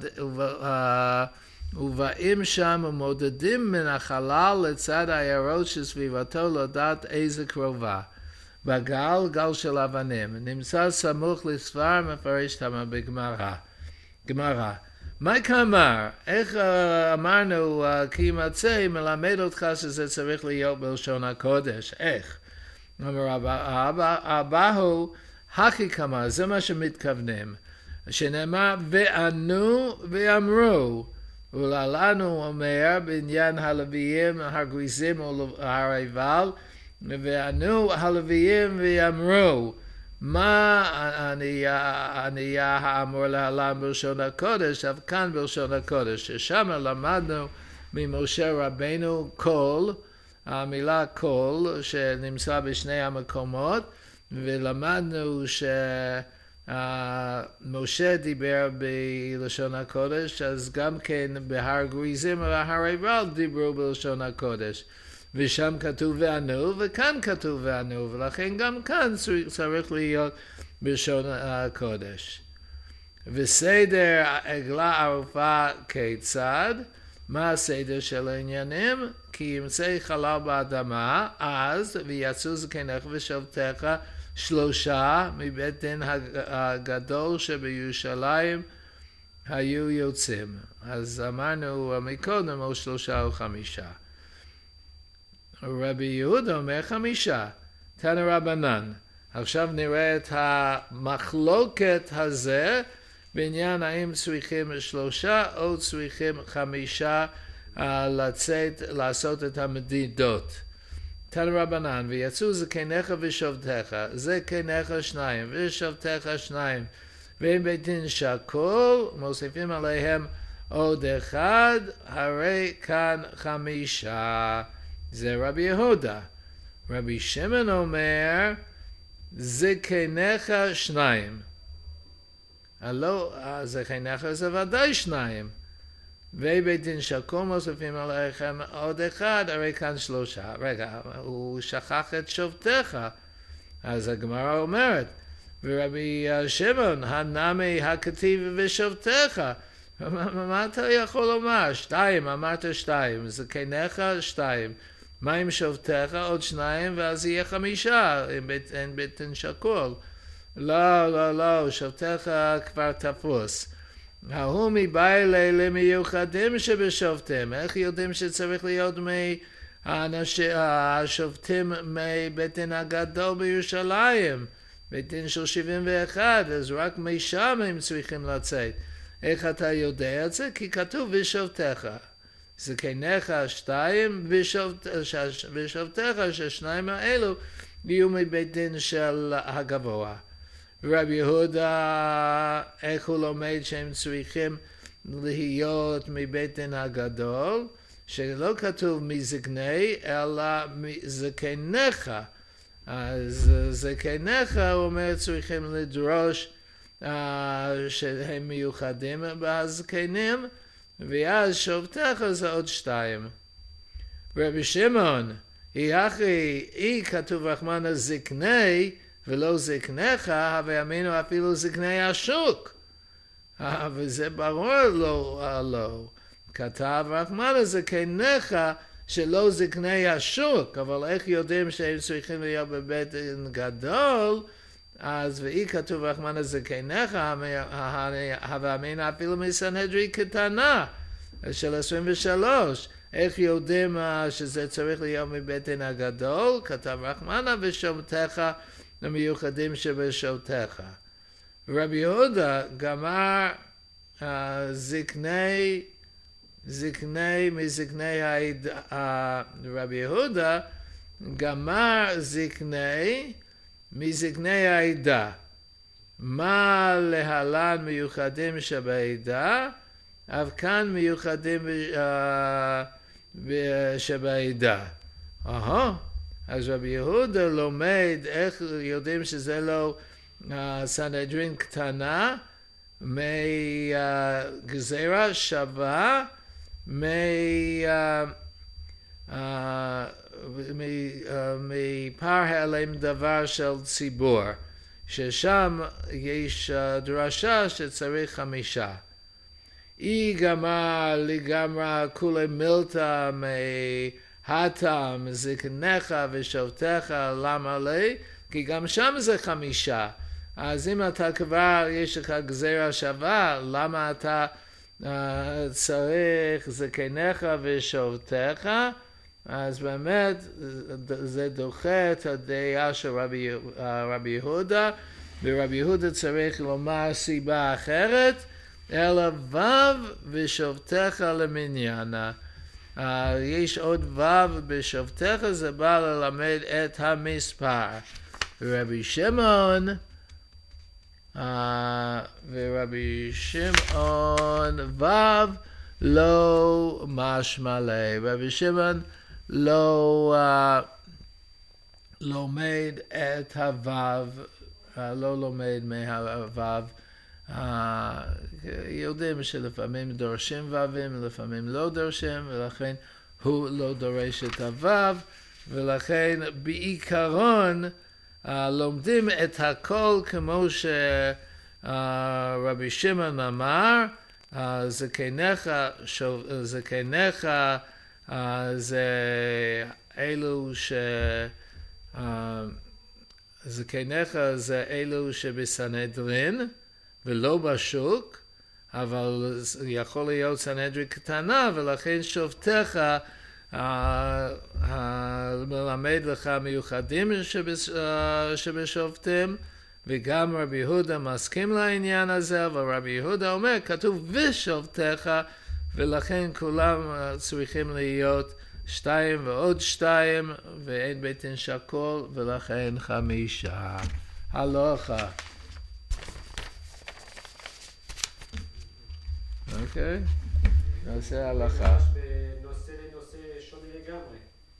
ובאים שם ומודדים מן החלל לצד העיירות שסביבתו לדעת איזה קרובה. בגל, גל של אבנים, נמצא סמוך לספר, מפרש תמה בגמרא. מה כאמר? איך אמרנו כי מצא מלמד אותך שזה צריך להיות בלשון הקודש? איך? אמר אבהו הכי כאמר, זה מה שמתכוונים. שנאמר וענו ואמרו, ולנו אומר בעניין הלוויים הגריזים והר עיבל, וענו הלוויים ואמרו, מה היה האמור להלן בלשון הקודש, אבל כאן בלשון הקודש, ששם למדנו ממשה רבנו קול, המילה קול שנמצא בשני המקומות, ולמדנו שמשה דיבר בלשון הקודש, אז גם כן בהר גריזים והר עיבל דיברו בלשון הקודש. ושם כתוב וענו, וכאן כתוב וענו, ולכן גם כאן צריך להיות בלשון הקודש. וסדר עגלה ערופה כיצד? מה הסדר של העניינים? כי ימצא חלל באדמה, אז ויצאו זקניך ושבטיך 3 מבית דין הגדול שבירושלים היו יוצאים. אז אמרנו מקודם או 3 או 5. רבי יהודה אומר 5, תנא רבנן. עכשיו נראה את המחלוקת הזה בעניין האם צריכים 3 או צריכים 5 לצאת, לעשות את המדידות. תנא רבנן, ויצאו זקניך ושבטיך, זקניך 2 ושבטיך 2, ואם בית דין שקול, מוסיפים עליהם עוד 1, הרי כאן 5. זה רבי יהודה. רבי שמעון אומר, זקניך 2. הלא, זקניך זה ודאי 2. ובית דין שקול מוסיפים עליכם עוד 1, הרי כאן 3. רגע, הוא שכח את שבטיך. אז הגמרא אומרת, ורבי שמעון, הנמי הכתיב ושבטיך. מה אתה יכול לומר? 2, אמרת 2, זקניך 2. מה עם שבטיך? עוד 2, ואז יהיה 5, אין בית דין שקול. לא, שבטיך כבר תפוס. ההוא מבאי למיוחדים שבשבטים. איך יודעים שצריך להיות השבטים מבית דין הגדול בירושלים? בית דין של 71, אז רק משם הם צריכים לצאת. איך אתה יודע את זה? כי כתוב ושבטיך. זקניך 2 ושבטיך ש2 האלו יהיו מבית דין של הגבוה. רבי יהודה, איך הוא לומד שהם צריכים להיות מבית דין הגדול, שלא כתוב מזקני, אלא מזקניך. אז זקניך, הוא אומר, צריכים לדרוש שהם מיוחדים בזקנים, ואז שובתך זה עוד 2. רבי שמעון, היא כתוב רחמנא זקני ולא זקניך, הווה אמינא אפילו זקני השוק. וזה ברור לא. כתב רחמנא זקניך שלא זקני השוק, אבל איך יודעים שהם צריכים להיות בבית דין גדול? אז ואי כתוב רחמנא זקניך, הווה אמינא אפילו מסנהדרין קטנה של 23. איך יודעים שזה צריך להיות מבית דין הגדול? כתב רחמנא ושובתך המיוחדים שבשובתך. רבי יהודה גמר זקני מזקני העדה, רבי יהודה גמר זקני מזקני העדה. מה להלן מיוחדים שבעדה? אף כאן מיוחדים שבעדה. אז רבי יהודה לומד איך יודעים שזה לא סנהדרין קטנה, מגזירה שווה, מפר העלם דבר של ציבור, ששם יש דרשה שצריך 5. היא גמר לגמרי כולי מילתא מהתם זקניך ושובתך, למה לי? כי גם שם זה 5. אז אם אתה כבר יש לך גזירה שווה, למה אתה צריך זקניך ושובתך? אז באמת זה דוחה את הדעה של רבי יהודה, ורבי יהודה צריך לומר סיבה אחרת, אלא ו' ושובתך למניינה. יש עוד ו' בשובתך, זה בא ללמד את המספר. ורבי שמעון ו' לא משמע לי. רבי שמעון לא לומד את הו', לא לומד מהו'. יודעים שלפעמים דורשים ו'ים, לפעמים לא דורשים, ולכן הוא לא דורש את הו', ולכן בעיקרון לומדים את הכל כמו שרבי שמעון אמר, זקניך זה אלו שבסנהדרין ולא בשוק, אבל יכול להיות סנהדרין קטנה, ולכן שובתך מלמד לך מיוחדים שבשובתם, וגם רבי יהודה מסכים לעניין הזה, אבל רבי יהודה אומר, כתוב ושובתך, ולכן כולם צריכים להיות 2 ועוד 2, ואין בית דין שקול, ולכן 5. הלכה. אוקיי? נעשה הלכה. נושא שונה לגמרי.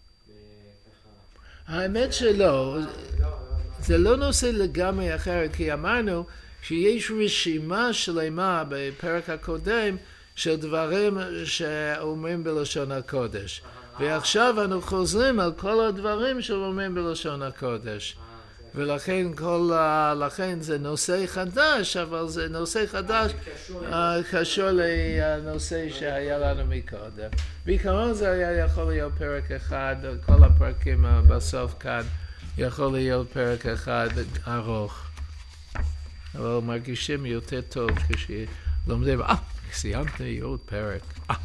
האמת שלא, זה לא נושא לגמרי אחרת, כי אמרנו שיש רשימה שלמה בפרק הקודם של דברים שאומרים בלשון הקודש. ועכשיו אנחנו חוזרים על כל הדברים שאומרים בלשון הקודש. ולכן לכן זה נושא חדש, אבל זה נושא חדש קשור לנושא שהיה לנו מקודם. בעיקרון זה היה יכול להיות פרק אחד, כל הפרקים בסוף כאן יכול להיות פרק אחד ארוך. אבל מרגישים יותר טוב כשלומדים, סיימתי עוד פרק.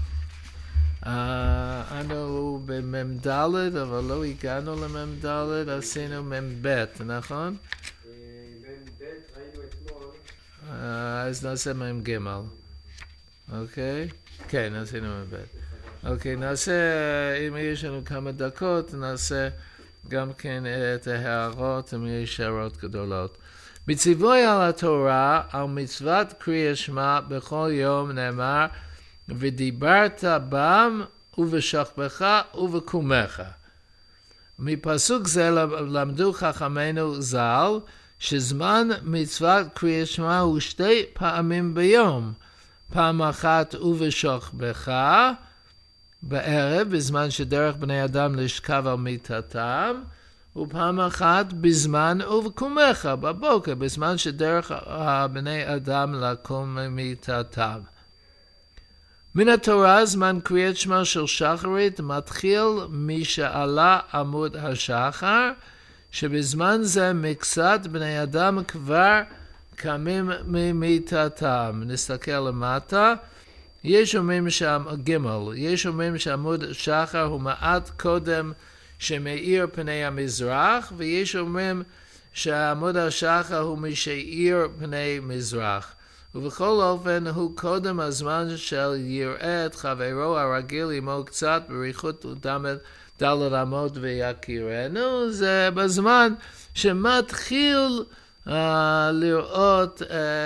אנו במ"ד, אבל לא הגענו למ"ד, עשינו מ"ב, נכון? מ"ב ראינו אתמול. אז נעשה מ"ג. אוקיי? כן, עשינו מ"ב. אוקיי, נעשה, אם יש לנו כמה דקות, נעשה גם כן את ההערות, אם יש הערות גדולות. בציווי על התורה, על מצוות קריאת שמע בכל יום נאמר, ודיברת בם ובשכבך ובקומך. מפסוק זה למדו חכמינו ז"ל, שזמן מצוות קריאת שמע הוא 2 פעמים ביום, פעם אחת ובשוכבך בערב, בזמן שדרך בני אדם לשכב על מיטתם, ופעם אחת בזמן ובקומך בבוקר, בזמן שדרך בני אדם לקום ממיטתם. מן התורה זמן קריאת שמע של שחרית מתחיל משעלה עמוד השחר, שבזמן זה מקצת בני אדם כבר קמים ממיטתם. נסתכל למטה, יש אומרים שם ג', יש אומרים שעמוד שחר הוא מעט קודם שמאיר פני המזרח, ויש אומרים שעמוד השחר הוא משאיר פני מזרח. ובכל אופן הוא קודם הזמן של יראה את חברו הרגיל עמו קצת בריחות ד' אמות ויכירנו, זה בזמן שמתחיל לראות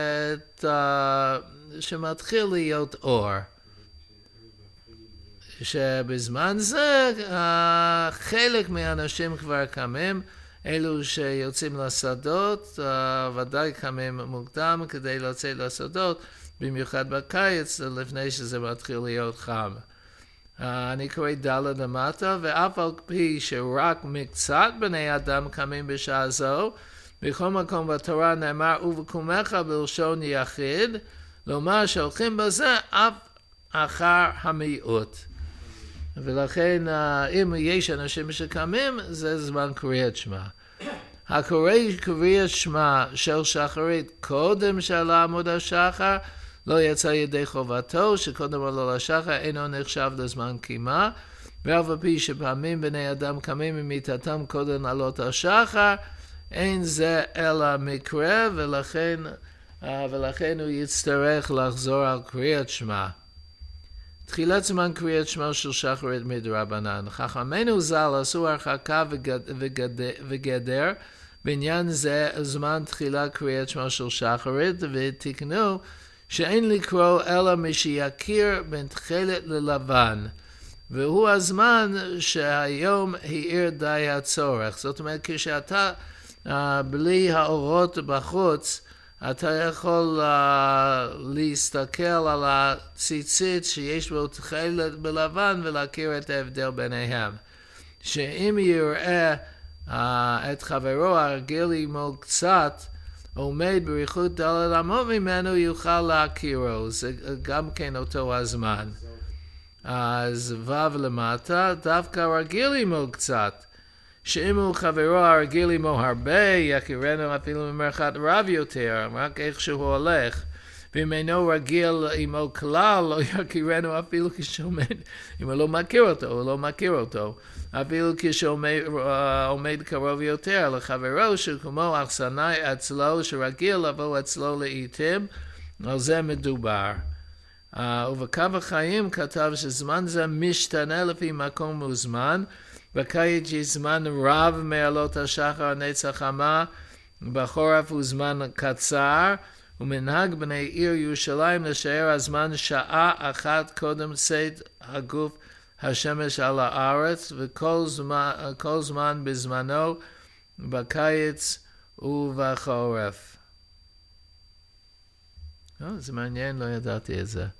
שמתחיל להיות אור. שבזמן זה חלק מהאנשים כבר קמים, אלו שיוצאים לשדות, ודאי קמים מוקדם כדי לצאת לשדות, במיוחד בקיץ, לפני שזה מתחיל להיות חם. אני קורא ד' למטה, ואף על פי שרק מקצת בני אדם קמים בשעה זו, בכל מקום בתורה נאמר ובקומך בלשון יחיד, לומר שהולכים בזה אף אחר המיעוט. ולכן אם יש אנשים שקמים, זה זמן קריאת שמע. הקורא קריאת שמע של שחרית קודם שעלה עמוד השחר, לא יצא ידי חובתו, שקודם עלה לשחר אינו נחשב לזמן קימה, ואף על פי שפעמים בני אדם קמים ממיטתם קודם עלות השחר, אין זה אלא מקרה, ולכן הוא יצטרך לחזור על קריאת שמע. תחילת זמן קריאת שמע של שחרית מדרבנן. חכמינו ז"ל עשו הרחקה וגדר בעניין זה זמן תחילה קריאת שמע של שחרית, ותקנו שאין לקרוא אלא משיכיר בין תכלת ללבן, והוא הזמן שהיום העיר די הצורך. זאת אומרת, כשאתה בלי האורות בחוץ, אתה יכול להסתכל על הציצית שיש בו תכלת בלבן ולהכיר את ההבדל ביניהם. שאם יראה את חברו הרגיל עמו קצת עומד בריחות ד' אמות ממנו, יוכל להכירו. זה גם כן אותו הזמן. אז ו' למטה, דווקא רגיל עמו קצת. שאם הוא חברו הרגיל עמו הרבה, יכירנו אפילו ממרחק רב יותר, רק איך שהוא הולך. ואם אינו רגיל עמו כלל, לא יכירנו אפילו כשעומד, אם הוא לא מכיר אותו, הוא לא מכיר אותו. אפילו כשעומד קרוב יותר לחברו, שכמו אכסנאי אצלו, שרגיל לבוא אצלו לעתים, על זה מדובר. ובקו החיים כתב שזמן זה משתנה לפי מקום וזמן, בקיץ יש זמן רב מעלות השחר נצח חמה, בחורף הוא זמן קצר, ומנהג בני עיר ירושלים לשער הזמן שעה אחת קודם צאת הגוף השמש על הארץ, וכל זמן בזמנו בקיץ ובחורף. זה מעניין, לא ידעתי את זה.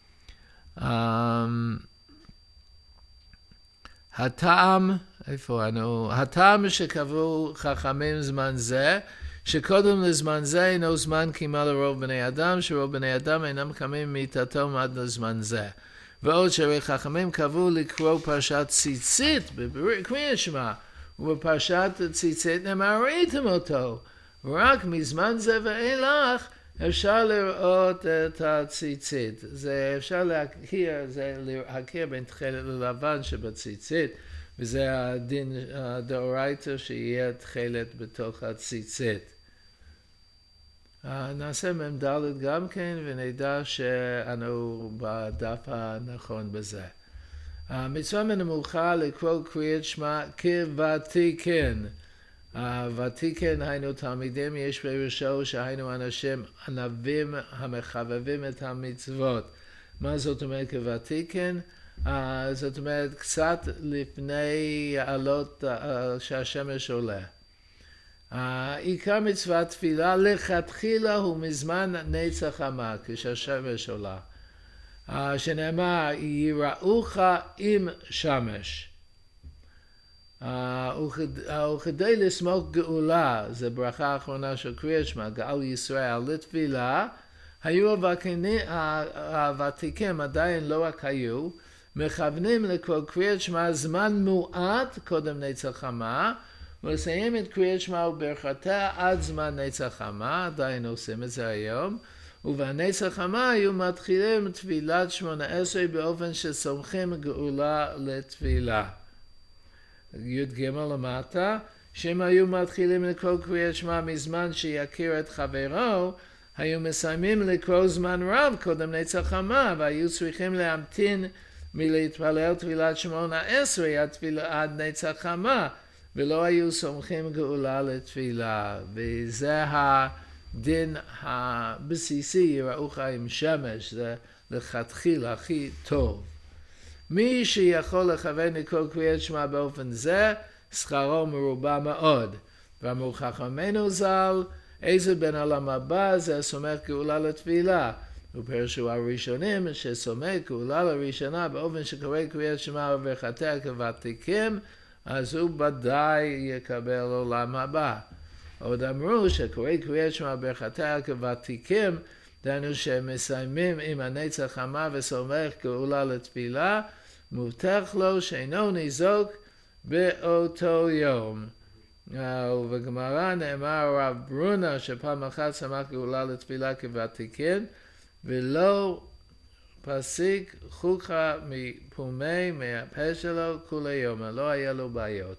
הטעם שקבעו חכמים זמן זה, שקודם לזמן זה אינו זמן קימה לרוב בני אדם, שרוב בני אדם אינם קמים מיטתם עד לזמן זה. ועוד שהרי חכמים קבעו לקרוא פרשת ציצית בקריאת שמע, ובפרשת ציצית נאמר ראיתם אותו. רק מזמן זה ואילך אפשר לראות את הציצית. זה אפשר להכיר בין תכלת ללבן שבציצית, וזה הדין דאורייתא שיהיה תכלת בתוך הציצית. נעשה מ"ד גם כן, ונדע שאנו בדף הנכון בזה. המצווה מנמוכה לקרוא קריאת שמע כוותיקן. ותיקן היינו תלמידים, יש פירושו שהיינו אנשים ענבים המחבבים את המצוות. מה זאת אומרת כוותיקן? זאת אומרת קצת לפני עלות שהשמש עולה. עיקר מצוות תפילה לכתחילה הוא מזמן נצח חמה, כשהשמש עולה. שנאמר יראוך עם שמש. וכדי לסמוך גאולה, זה ברכה האחרונה של קריאת שמע, גאל ישראל לתפילה, היו הוותיקים עדיין לא רק היו, מכוונים לקרוא קריאת שמע זמן מועט קודם נצח חמה, ולסיים את קריאת שמע וברכתה עד זמן נצח חמה, עדיין עושים את זה היום, ובנצח חמה היו מתחילים תפילת 18 באופן שסומכים גאולה לתפילה. י"ג למטה, שהם היו מתחילים לקרוא קריאת שמע מזמן שיכיר את חברו, היו מסיימים לקרוא זמן רב קודם נצח חמה, והיו צריכים להמתין מלהתפלל תפילת 18 עד נצח חמה, ולא היו סומכים גאולה לתפילה. וזה הדין הבסיסי, יראוך עם שמש, זה לכתחילה הכי טוב. מי שיכול לכוון לקרוא קריאת שמע באופן זה, שכרו מרובה מאוד. ואמרו חכמינו ז"ל, איזה בן עולם הבא זה סומך גאולה לתפילה. ופרשו הראשונים שסומך גאולה לראשונה באופן שקורא קריאת שמע וברכתה כוותיקים, אז הוא ודאי יקבל עולם הבא. עוד אמרו שקורא קריאת שמע וברכתה כוותיקים, דהיינו שהם מסיימים עם הנצח חמה וסומך גאולה לתפילה, מובטח לו שאינו ניזוק באותו יום. ובגמרא נאמר רב ברונה שפעם אחת סמך גאולה לתפילה כוותיקין, ולא פסיק חוקה מפומי מהפה שלו כולי יום, לא היה לו בעיות.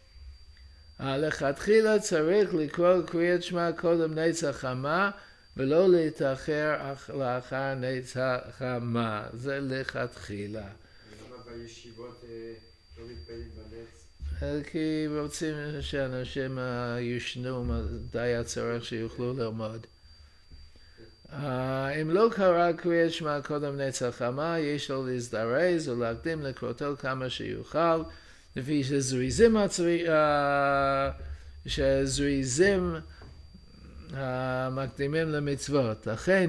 לכתחילה צריך לקרוא קריאת שמע קודם נצח חמה, ולא להתאחר לאחר נצח חמה, זה לכתחילה. למה בישיבות לא מתפללים בנץ? כי רוצים שאנשים ישנו, די הצורך שיוכלו ללמוד. אם לא קרא קריאת שמע קודם נצח חמה, יש לו להזדרז ולהקדים לקרותו כמה שיוכל, לפי שזריזים מקדימים למצוות. לכן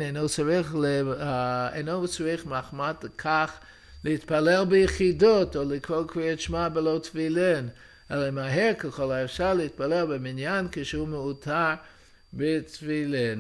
אינו צריך מחמת כך להתפלל ביחידות או לקרוא קריאת שמע בלא תפילין, אלא מהר ככל האפשר להתפלל במניין כשהוא מאותר בתפילין.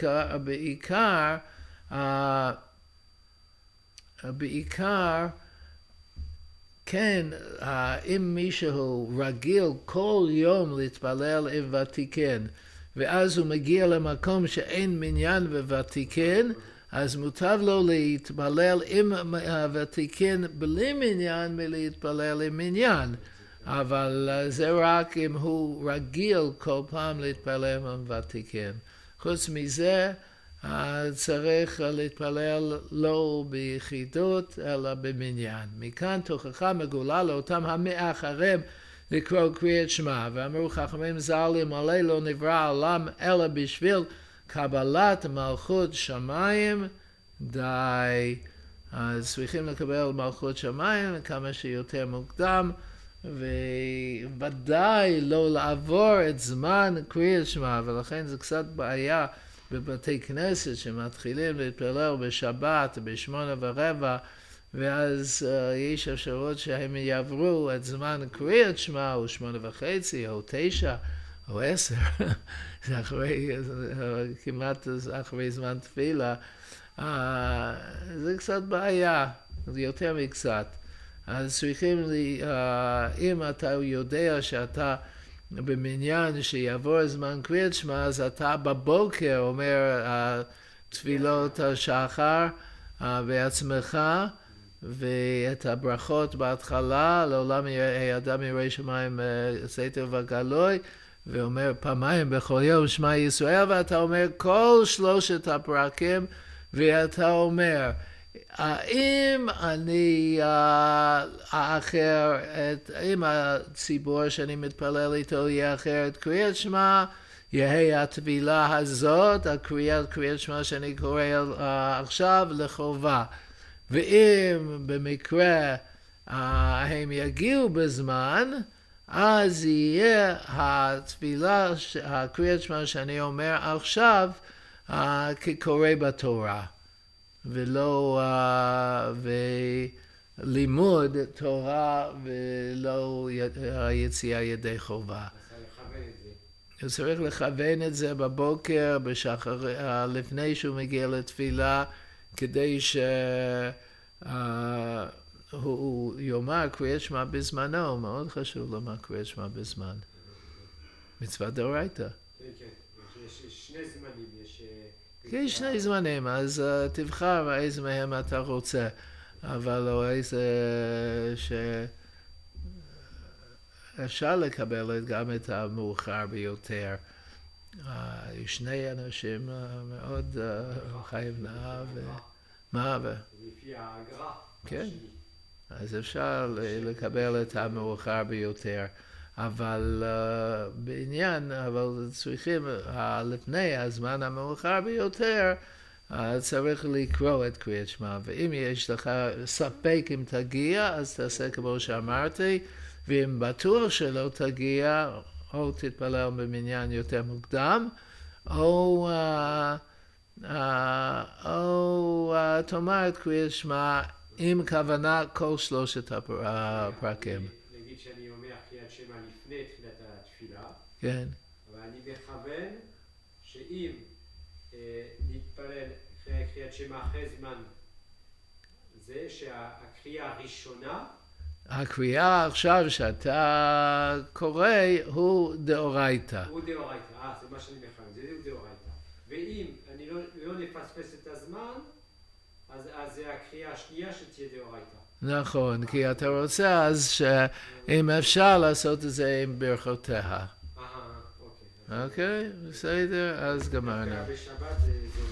בעיקר כן, אם מישהו רגיל כל יום להתפלל עם ותיקין, ואז הוא מגיע למקום שאין מניין וותיקין, אז מוטב לו להתפלל עם הוותיקין בלי מניין מלהתפלל עם מניין. אבל זה רק אם הוא רגיל כל פעם להתפלל עם הוותיקין. חוץ מזה, צריך להתפלל לא ביחידות אלא במניין. מכאן תוכחה מגולה לאותם המאחרים לקרוא קריאת שמע. ואמרו חכמים ז"ל, אלמלא לא נברא העולם אלא בשביל קבלת מלכות שמיים, די. אז צריכים לקבל מלכות שמיים כמה שיותר מוקדם, וודאי לא לעבור את זמן קריאת שמע, ולכן זה קצת בעיה בבתי כנסת שמתחילים להתפלל בשבת ב8:15, ואז יש אפשרות שהם יעברו את זמן קריאת שמע, או 8:30 או 9 או 10, זה כמעט אחרי זמן תפילה. זה קצת בעיה, זה יותר מקצת. אז צריכים, אם אתה יודע שאתה במניין שיעבור זמן קריאת שמע, אז אתה בבוקר אומר תפילות השחר בעצמך, ואת הברכות בהתחלה, לעולם האדם ירא שמיים סתר וגלוי, ואומר פעמיים בכל יום שמע ישראל, ואתה אומר כל 3 הפרקים, ואתה אומר, האם אני אם הציבור שאני מתפלל איתו יאחר את קריאת שמע, יהיה התפילה הזאת, קריאת שמע שאני קורא עכשיו לחובה. ואם במקרה הם יגיעו בזמן, אז יהיה התפילה, הקריאת שמע שאני אומר עכשיו, כקורא בתורה. ולא ולימוד תורה ולא היציאה ידי חובה. הוא צריך לכוון את זה בבוקר, לפני שהוא מגיע לתפילה, כדי שהוא יאמר קריאת שמע בזמנו. מאוד חשוב לומר קריאת שמע בזמן. מצווה דאורייתא. כן, יש שני זמנים. יש שני זמנים, אז תבחר איזה מהם אתה רוצה, אבל לא איזה אפשר לקבל גם את המאוחר ביותר. שני אנשים מאוד חיים נאה ומה לפי האגרה. כן, אז אפשר לקבל את המאוחר ביותר. אבל בעניין, אבל צריכים, לפני הזמן המאוחר ביותר, צריך לקרוא את קריאת שמע. ואם יש לך ספק אם תגיע, אז תעשה כמו שאמרתי, ואם בטוח שלא תגיע, או תתפלל במניין יותר מוקדם, או תאמר את קריאת שמע עם כוונה כל שלושת הפרקים. נגיד שאני אומר קריאת שמע לפני תחילת התפילה, כן. אבל אני מכוון שאם נתפלל קריאת שמע אחרי זמן זה שהקריאה הראשונה, הקריאה עכשיו שאתה קורא הוא דאורייתא. הוא דאורייתא, זה מה שאני מכוון, זה דאורייתא. ואם אני לא נפספס את הזמן, אז זה הקריאה השנייה שתהיה דאורייתא. נכון, כי אתה רוצה אז שאם אפשר לעשות את זה עם ברכותיה. אוקיי. אוקיי, בסדר, אז גמרנו. בשבת זה